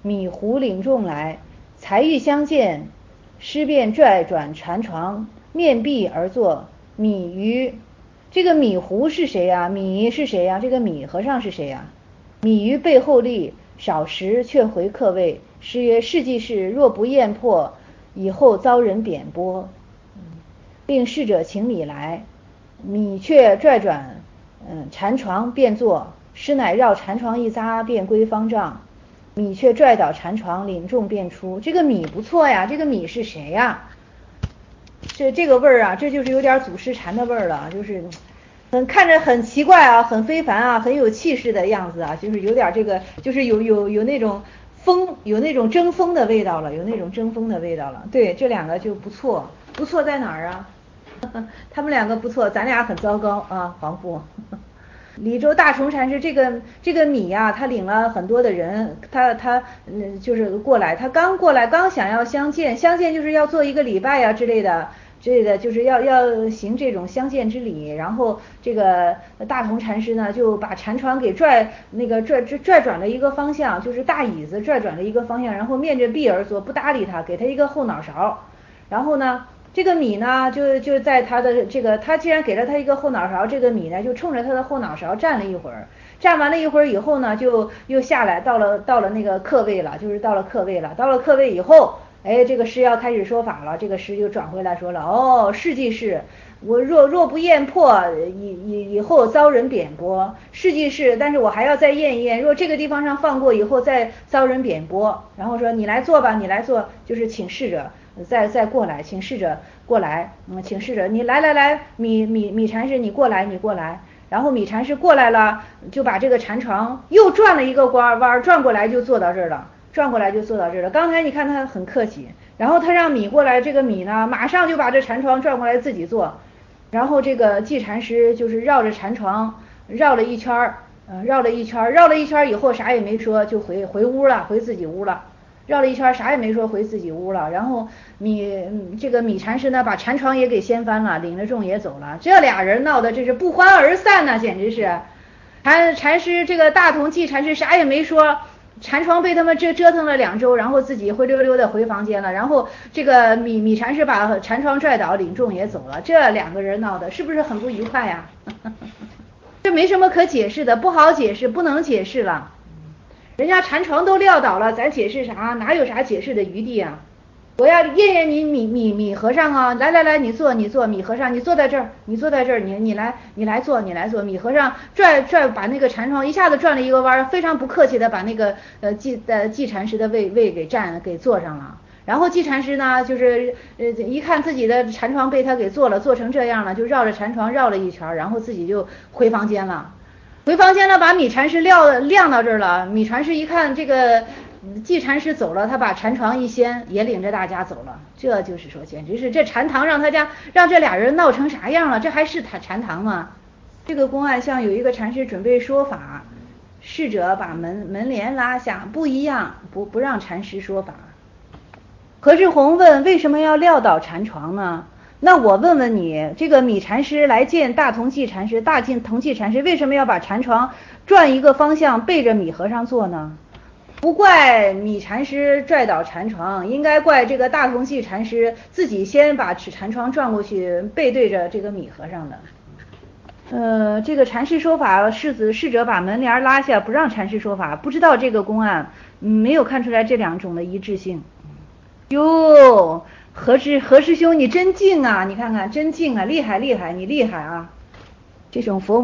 才欲相见，师便拽转禅床，面壁而坐。米于这个米湖是谁呀？米是谁呀？这个米和尚是谁呀？米于背后立，少时却回客位。师曰：是即是，若不验破，以后遭人贬拨。令侍者请米来。米却拽转禅床便坐，师乃绕禅床一匝，便归方丈。米却拽倒禅床，领众便出。这个米不错呀，这个米是谁呀？这个味儿啊，这就是有点祖师禅的味儿了，就是看着很奇怪啊，很非凡啊，很有气势的样子啊，就是有点这个，就是有那种风，有那种争锋的味道了，对，这2个就不错在哪儿啊？他们2个不错，咱俩很糟糕啊，黄父。李州大崇禅师这个米呀，他领了很多的人，他就是过来，他刚过来，刚想要相见就是要做一个礼拜呀之类的，就是要行这种相见之礼。然后这个大同禅师呢，就把禅床给拽转了一个方向，就是大椅子拽转了一个方向，然后面着壁而坐，不搭理他，给他一个后脑勺。然后呢，这个米呢，就在他的这个，他既然给了他一个后脑勺，这个米呢就冲着他的后脑勺站了一会儿，站完了一会儿以后呢，就又下来到了那个客位了，就是到了客位以后，这个师要开始说法了，这个师就转回来说了：是即是，我若不验破，以后遭人贬拨。是即是，但是我还要再验一验，若这个地方上放过以后再遭人贬拨。然后说你来做吧，就是请侍者再过来，请侍者过来，请侍者你来，米禅师你过来。 然后米禅师过来了，就把这个禅床又转了一个弯，转过来就坐到这儿了，刚才你看他很客气，然后他让米过来，这个米呢马上就把这禅床转过来自己坐，然后这个寂禅师就是绕着禅床绕了一圈以后啥也没说，就回屋了，回自己屋了。绕了一圈啥也没说，回自己屋了。然后这个米禅师呢，把禅床也给掀翻了，领着众也走了。这俩人闹的这是不欢而散呢，简直是。禅师这个大同寂禅师啥也没说，禅床被他们折腾了2周，然后自己灰溜溜的回房间了。然后这个米禅师把禅床拽倒，领众也走了。这2个人闹的是不是很不愉快呀？这没什么可解释的，不好解释，不能解释了。人家禅床都撂倒了，咱解释啥？哪有啥解释的余地啊？我要验你米和尚啊！来，你坐，米和尚，你坐在这儿，你来坐。米和尚拽把那个禅床一下子转了一个弯，非常不客气的把那个寂禅师的位给坐上了。然后寂禅师呢，就是一看自己的禅床被他给坐成这样了，就绕着禅床绕了一圈，然后自己就回房间了，把米禅师晾到这儿了。米禅师一看这个寂禅师走了，他把禅床一掀，也领着大家走了。这就是说，简直是这禅堂让这俩人闹成啥样了？这还是禅堂吗？这个公案像有一个禅师准备说法，侍者把门帘拉下，不一样，不让禅师说法。何志宏问，为什么要撂倒禅床呢？那我问问你，这个米禅师来见大同寂禅师，为什么要把禅床转一个方向背着米和尚坐呢？不怪米禅师拽倒禅床，应该怪这个大同寂禅师自己先把禅床转过去，背对着这个米和尚的。这个禅师说法，侍者把门帘拉下，不让禅师说法，不知道这个公案，没有看出来这2种的一致性。哟，何师兄你真静啊，你看看真静啊，厉害，你厉害啊。这种佛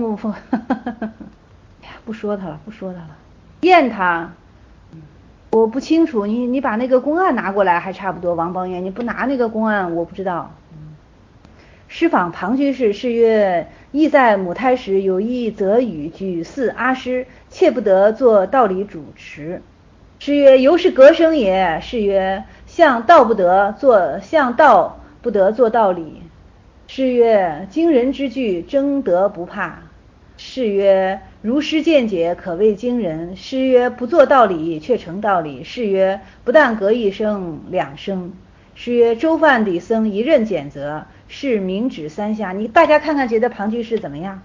不说他了，验他，我不清楚，你把那个公案拿过来还差不多。王邦彦，你不拿那个公案我不知道。师访庞居士，是曰：亦在母胎时有一则语，举4阿师，切不得做道理主持。是曰：由是隔生也。是曰：向道不得做道理。是曰：惊人之句，争得不怕。是曰：如师见解，可谓惊人。是曰：不做道理，却成道理。是曰：不但隔1生2生。是曰：周范底僧一任检责，是明指3下。你大家看看，觉得庞居士怎么样？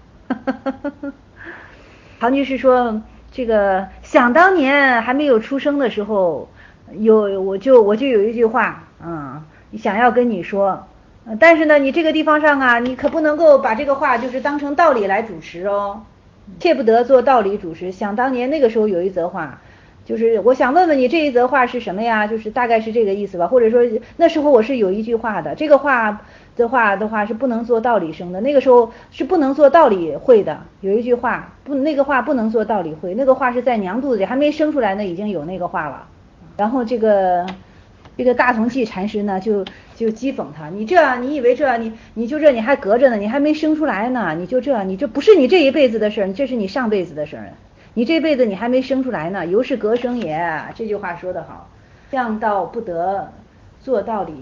庞居士说，这个想当年还没有出生的时候，我就有一句话，想要跟你说，但是呢，你这个地方上啊，你可不能够把这个话就是当成道理来主持哦，切不得做道理主持。想当年那个时候有一则话，就是我想问问你，这一则话是什么呀？就是大概是这个意思吧，或者说那时候我是有一句话的，这个话的话是不能做道理生的，那个时候是不能做道理会的，有一句话那个话不能做道理会，那个话是在娘肚子里还没生出来呢，已经有那个话了。然后这个大同寂禅师呢就讥讽他，你以为你就你还隔着呢，你还没生出来呢，你这不是你这一辈子的事，这是你上辈子的事，你这辈子你还没生出来呢，由是隔生也。这句话说得好，向道不得做道理，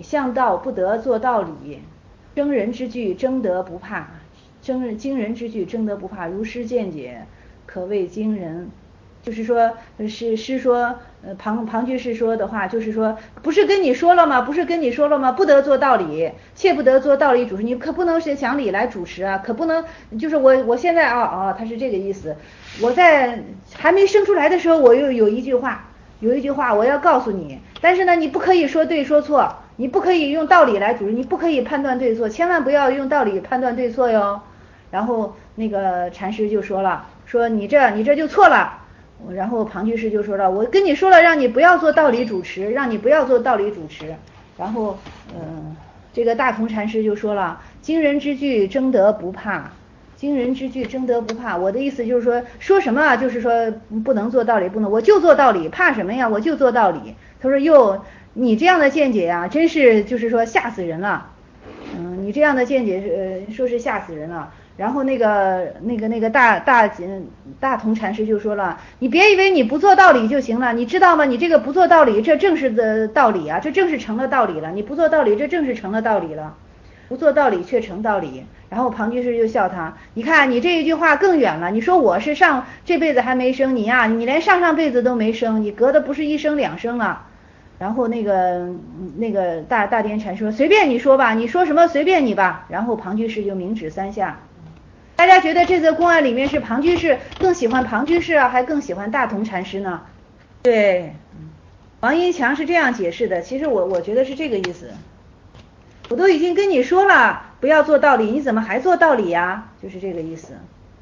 争人之句，争得不怕，惊人之句，争得不怕，如师见解，可谓惊人。就是说师说庞居士说的话，就是说不是跟你说了吗？不得做道理，切不得做道理主持，你可不能是想理来主持啊，可不能就是我现在他是这个意思。我在还没生出来的时候，我又有一句话我要告诉你，但是呢，你不可以说对说错，你不可以用道理来主持，你不可以判断对错，千万不要用道理判断对错哟。然后那个禅师就说了，说你这就错了。然后庞居士就说了，我跟你说了，让你不要做道理主持。然后这个大同禅师就说了，惊人之句，争得不怕。我的意思就是说什么就是说不能做道理，我就做道理，怕什么呀？我就做道理。他说哟，你这样的见解啊，真是就是说吓死人了。你这样的见解说是吓死人了。 然后那个大同禅师就说了，你别以为你不做道理就行了，你知道吗？你这个不做道理，这正是的道理啊，这正是成了道理了。你不做道理，这正是成了道理了。不做道理却成道理。然后庞居士就笑他，你看你这一句话更远了。你说我是这辈子还没生，你呀，你连上辈子都没生，你隔的不是一生两生了。然后那个大典禅说，随便你说吧，你说什么随便你吧。然后庞居士就明指三下。大家觉得这则公案里面是庞居士更喜欢庞居士啊，还更喜欢大同禅师呢？对，王阴强是这样解释的，其实我觉得是这个意思。我都已经跟你说了不要做道理，你怎么还做道理呀？就是这个意思。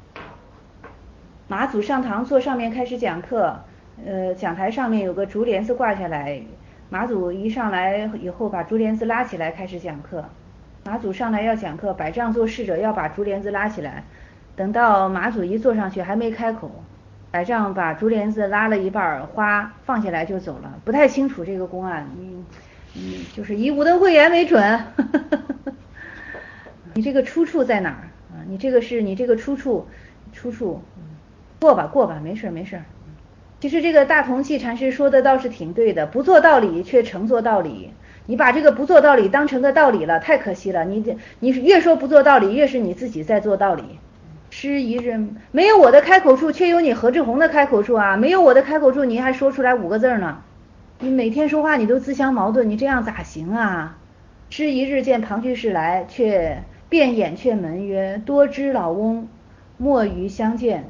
马祖上堂坐上面开始讲课，讲台上面有个竹帘子挂下来，马祖一上来以后把竹帘子拉起来开始讲课。马祖上来要讲课，百丈做侍者要把竹帘子拉起来，等到马祖一坐上去还没开口，百丈把竹帘子拉了一半，花放下来就走了。不太清楚这个公案，就是以武德会言为准。你这个出处在哪儿啊？你这个出处，过吧，没事。其实这个大同契禅师说的倒是挺对的，不做道理却成做道理。你把这个不做道理当成个道理了，太可惜了。你越说不做道理，越是你自己在做道理。师一日没有我的开口处，却有你何志宏的开口处啊！没有我的开口处，你还说出来5个字呢。你每天说话你都自相矛盾，你这样咋行啊？师一日见庞居士来，却便掩却门曰：多知老翁，莫与相见。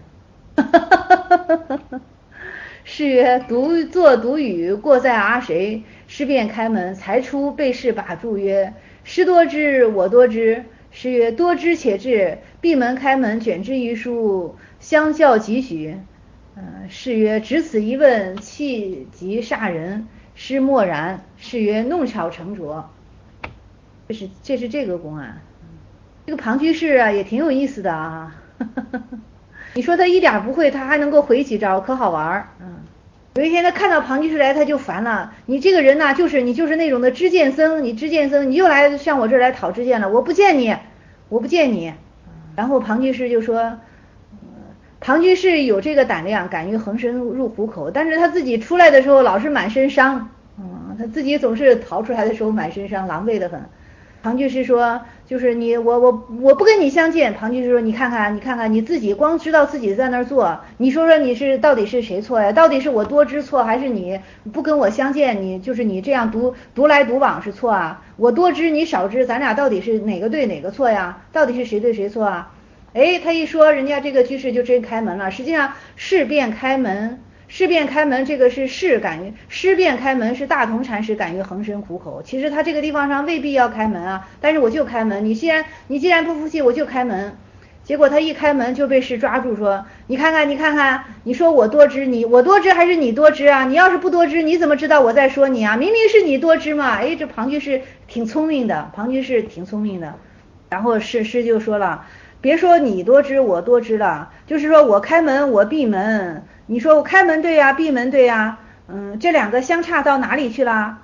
是曰：独语，过在谁？师便开门，才出被侍把住曰：师多知，我多知。师曰：多知且至。闭门开门，卷之一书，相较几许。师曰：只此一问，气急煞人。师默然。师曰：弄巧成拙。这是这个公案。这个庞居士啊也挺有意思的啊。你说他一点不会，他还能够回几招，可好玩。有一天他看到庞居士来，他就烦了，你这个人呐，你就是那种的知见僧，你又来上我这儿来讨知见了，我不见你。然后庞居士就说，庞居士有这个胆量，敢于横身入虎口，但是他自己出来的时候老是满身伤，他自己总是逃出来的时候满身伤，狼狈得很。庞居士说，就是我不跟你相见。庞居士说，你看看你自己光知道自己在那儿做，你说你到底是谁错呀？到底是我多知错，还是你不跟我相见？你这样独来独往是错啊？我多知你少知，咱俩到底是哪个对哪个错呀？到底是谁对谁错啊？他一说，人家这个居士就真开门了。实际上事变开门，这个是师变开门是大同禅师敢于横身虎口。其实他这个地方上未必要开门啊，但是我就开门，你既然不服气，我就开门。结果他一开门就被师抓住，说你看看，你说我多知，我多知还是你多知啊？你要是不多知，你怎么知道我在说你啊？明明是你多知嘛。这庞居士挺聪明的。然后师就说了，别说你多知我多知了，就是说我开门我闭门，你说我开门对呀，闭门对呀，这两个相差到哪里去了？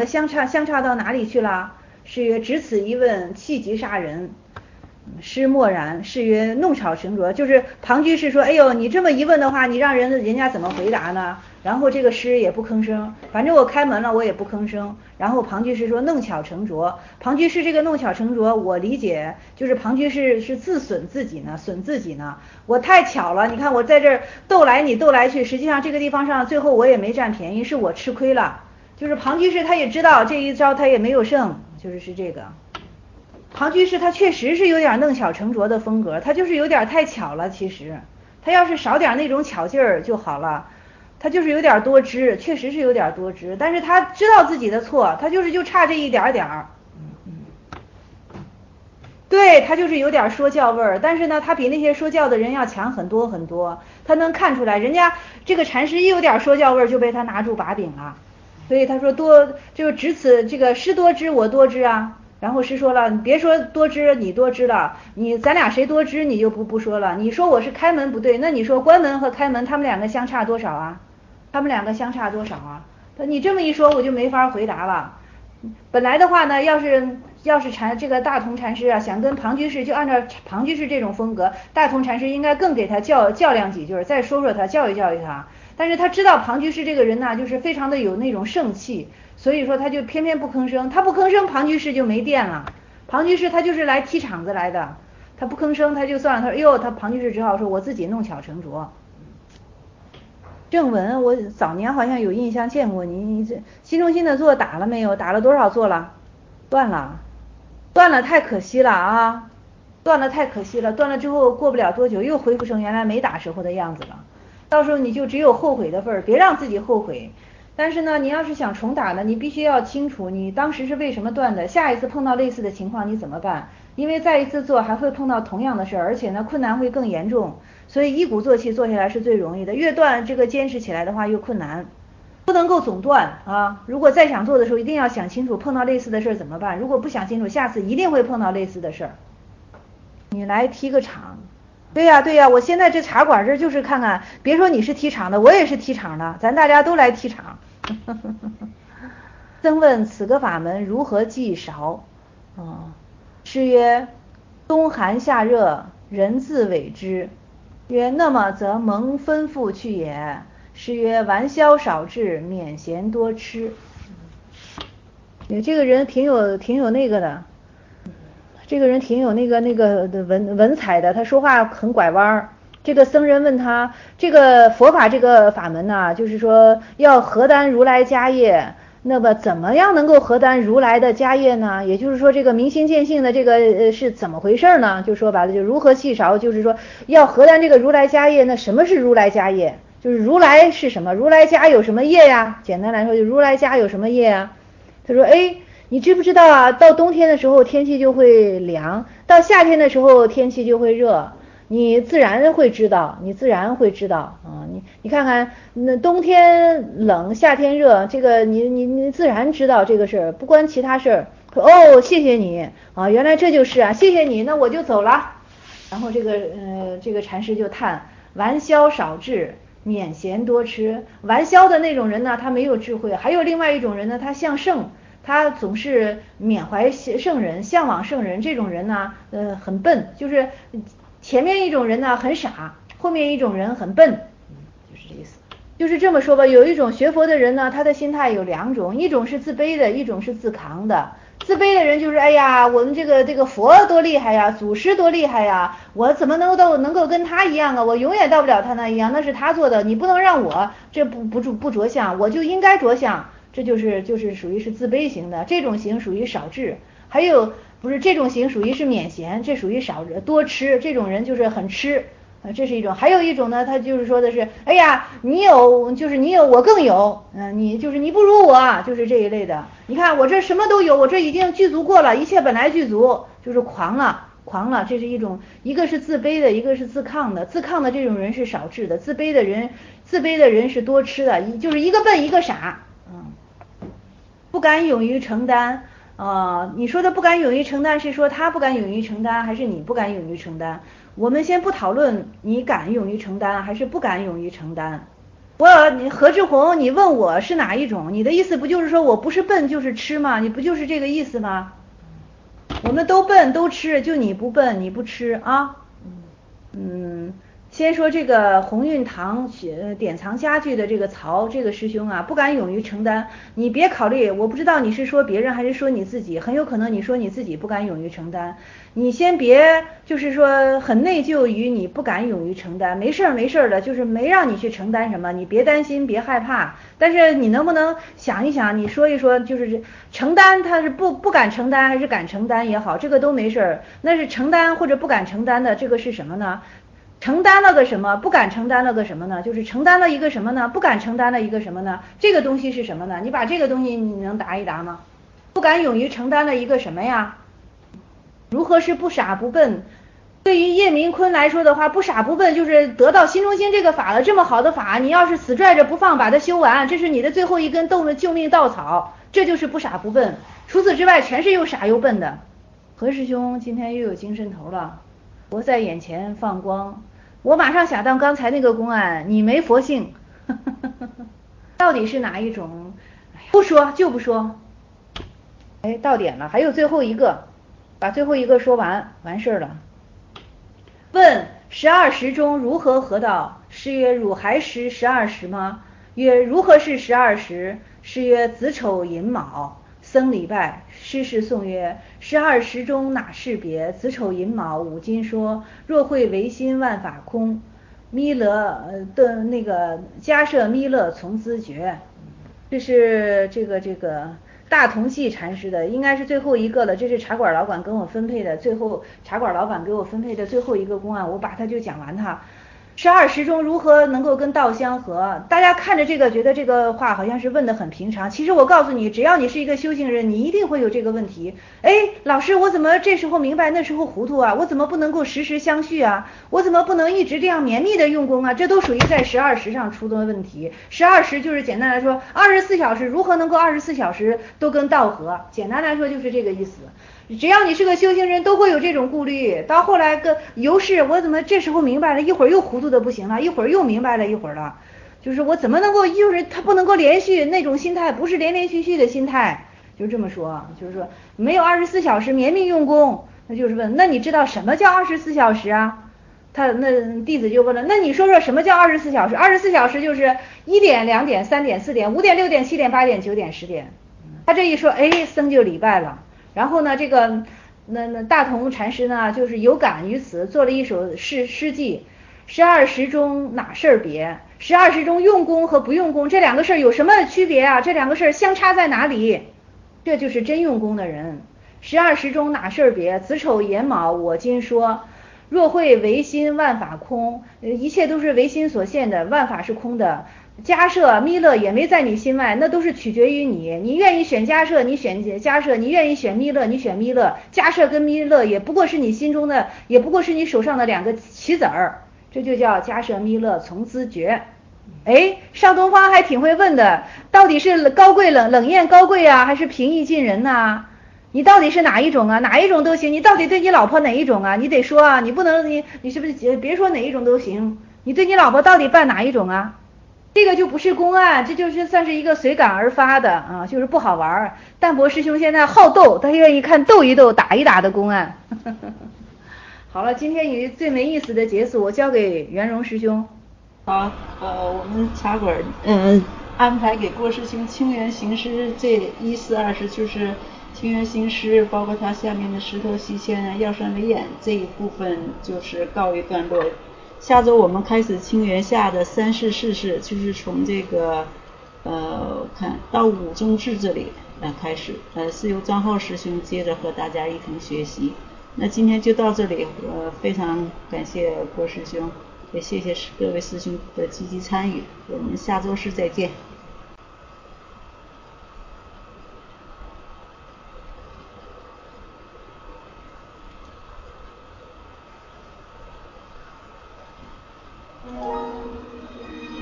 是曰：只此一问，气急煞人。师默然。是曰：弄巧成拙。就是庞居士说，哎呦，你这么一问的话，你让人家怎么回答呢？然后这个师也不吭声，反正我开门了，我也不吭声。然后庞居士说，弄巧成拙。庞居士这个弄巧成拙，我理解就是庞居士是自损自己呢。我太巧了，你看我在这儿斗来去，实际上这个地方上最后我也没占便宜，是我吃亏了。就是庞居士他也知道这一招他也没有胜，是这个。庞居士他确实是有点弄巧成拙的风格，他就是有点太巧了。其实他要是少点那种巧劲儿就好了，他就是有点多知，确实是有点多知，但是他知道自己的错，他就差这一点儿。对，他就是有点说教味儿，但是呢他比那些说教的人要强很多很多。他能看出来人家这个禅师一有点说教味儿就被他拿住把柄了。所以他说就只此这个师多知我多知啊。然后师说了，你别说多知你多知了，咱俩谁多知你就不说了。你说我是开门不对，那你说关门和开门他们两个相差多少啊？你这么一说我就没法回答了。本来的话呢，要是要是这个大同禅师啊，想跟庞居士就按照庞居士这种风格，大同禅师应该更给他较量几句，再说说他，教育教育他。但是他知道庞居士这个人呢，就是非常的有那种盛气，所以说他就偏偏不吭声。他不吭声，庞居士就没电了。庞居士他就是来踢场子来的，他不吭声，他就算了。他说：“哎呦，他庞居士只好说我自己弄巧成拙。”正文，我早年好像有印象见过你这新中心的座打了没有？打了多少座了？断了，断了，太可惜了啊！断了太可惜了，断了之后过不了多久又恢复成原来没打时候的样子了。到时候你就只有后悔的份儿，别让自己后悔。但是呢，你要是想重打呢，你必须要清楚你当时是为什么断的，下一次碰到类似的情况你怎么办？因为再一次做还会碰到同样的事儿，而且呢困难会更严重，所以一鼓作气做下来是最容易的，越断这个坚持起来的话越困难，不能够总断啊！如果再想做的时候，一定要想清楚碰到类似的事儿怎么办。如果不想清楚，下次一定会碰到类似的事儿。你来踢个场。对呀对呀，我现在这茶馆这就是看看，别说你是踢场的，我也是踢场的，咱大家都来踢场。曾问此个法门如何记勺？师曰：冬寒夏热，人自委之。曰：那么则蒙吩咐去也。师曰：玩消少治，免咸多吃。这个人挺有那个的。这个人挺有那个的文采的，他说话很拐弯。这个僧人问他，这个佛法这个法门呢，就是说要合担如来家业，那么怎么样能够合担如来的家业呢？也就是说这个明心见性的这个是怎么回事呢？就说白了就如何细勺，就是说要合担这个如来家业，那什么是如来家业？就是如来是什么？如来家有什么业呀？简单来说就如来家有什么业啊？他说你知不知道啊？到冬天的时候天气就会凉，到夏天的时候天气就会热，你自然会知道啊！你看看，那冬天冷，夏天热，这个你自然知道这个事儿，不关其他事儿。谢谢你啊，原来这就是啊，谢谢你，那我就走了。然后这个禅师就叹：玩消少治，免咸多吃。玩消的那种人呢，他没有智慧；还有另外一种人呢，他像圣。他总是缅怀圣人，向往圣人，这种人呢，很笨，就是前面一种人呢很傻，后面一种人很笨，就是这意思。就是这么说吧，有一种学佛的人呢，他的心态有两种，一种是自卑的，一种是自扛的。自卑的人就是哎呀，我们这个佛多厉害呀，祖师多厉害呀，我怎么能够跟他一样啊？我永远到不了他那一样，那是他做的，你不能让我这不着相，我就应该着相。这就是属于是自卑型的，这种型属于少智。还有不是这种型属于是免闲，这属于少多吃，这种人就是很吃这是一种。还有一种呢，他就是说的是哎呀，你有我更有，你不如我，就是这一类的。你看我这什么都有，我这已经具足过了，一切本来具足，就是狂了，这是一种。一个是自卑的，一个是自抗的。自抗的这种人是少智的，自卑的人是多吃的，就是一个笨一个傻。不敢勇于承担你说的不敢勇于承担是说他不敢勇于承担，还是你不敢勇于承担？我们先不讨论你敢勇于承担还是不敢勇于承担。何志红，你问我是哪一种？你的意思不就是说我不是笨就是吃吗？你不就是这个意思吗？我们都笨都吃，就你不笨你不吃啊。先说这个鸿运堂典藏家具的这个曹这个师兄啊，不敢勇于承担。你别考虑，我不知道你是说别人还是说你自己，很有可能你说你自己不敢勇于承担。你先别就是说很内疚于你不敢勇于承担，没事的，就是没让你去承担什么，你别担心别害怕。但是你能不能想一想，你说一说，就是承担他是不敢承担还是敢承担也好，这个都没事。那是承担或者不敢承担的，这个是什么呢？承担了个什么，不敢承担了个什么呢？就是承担了一个什么呢？不敢承担了一个什么呢？这个东西是什么呢？你把这个东西你能答一答吗？不敢勇于承担了一个什么呀？如何是不傻不笨？对于叶明坤来说的话，不傻不笨就是得到新中心这个法了，这么好的法，你要是死拽着不放，把它修完，这是你的最后一根救命稻草，这就是不傻不笨。除此之外，全是又傻又笨的。何师兄今天又有精神头了，佛在眼前放光。我马上想到刚才那个公案，你没佛性到底是哪一种？不说就不说。 哎，到点了，还有最后一个，把最后一个说完，完事了。问12时中如何合道？是曰汝还识12时吗？曰如何是12时？是曰子丑寅卯。僧礼拜，师事颂曰：12时中哪是别？子丑寅卯五经说。若会唯心万法空。弥勒的那个迦摄弥勒从兹觉。这是这个大同系禅师的，应该是最后一个了。这是茶馆老板跟我分配的，茶馆老板给我分配的最后一个公案，我把它就讲完它。12时中如何能够跟道相合？大家看着这个觉得这个话好像是问得很平常，其实我告诉你，只要你是一个修行人，你一定会有这个问题。哎，老师，我怎么这时候明白那时候糊涂啊？我怎么不能够时时相续啊？我怎么不能一直这样绵密的用功啊？这都属于在12时上出的问题。12时就是简单来说24小时，如何能够24小时都跟道合？简单来说就是这个意思。只要你是个修行人，都会有这种顾虑。到后来个由是，我怎么这时候明白了，一会儿又糊涂的不行了，一会儿又明白了一会儿了，就是我怎么能够，就是他不能够连续，那种心态不是连连续续的心态，就这么说，就是说没有24小时绵密用功。那就是问，那你知道什么叫24小时啊？那弟子就问了，那你说说什么叫24小时？24小时就是1点、2点、3点、4点、5点、6点、7点、8点、9点、10点。他这一说，哎，僧就礼拜了。然后呢，这个那大同禅师呢，就是有感于此，做了一首诗记：12时中哪事儿别？12时中用功和不用功这两个事儿有什么区别啊？这两个事儿相差在哪里？这就是真用功的人。12时中哪事儿别？子丑寅卯我今说。若会唯心万法空，一切都是唯心所现的，万法是空的。迦摄弥勒也没在你心外，那都是取决于你。你愿意选迦摄，你选迦摄；你愿意选弥勒，你选弥勒。迦摄跟弥勒也不过是你心中的，也不过是你手上的两个棋子儿，这就叫迦摄弥勒从兹觉。哎，上东方还挺会问的，到底是高贵冷艳高贵啊，还是平易近人啊？你到底是哪一种啊？哪一种都行，你到底对你老婆哪一种啊？你得说啊，你不能你是不是别说哪一种都行？你对你老婆到底办哪一种啊？这个就不是公案，这就是算是一个随感而发的啊，就是不好玩。淡泊师兄现在好斗，他愿意看斗一斗打一打的公案。好了，今天以最没意思的结束，我交给圆融师兄。 好，我们茶馆安排给郭师兄清源行师这1、4、20，就是清源行师，包括他下面的石头西迁、药山为眼这一部分就是告一段落。下周我们开始清源下的3世4世，就是从这个看到五宗制这里开始，是由张浩师兄接着和大家一同学习。那今天就到这里，非常感谢郭师兄。也谢谢各位师兄的积极参与，我们下周四再见。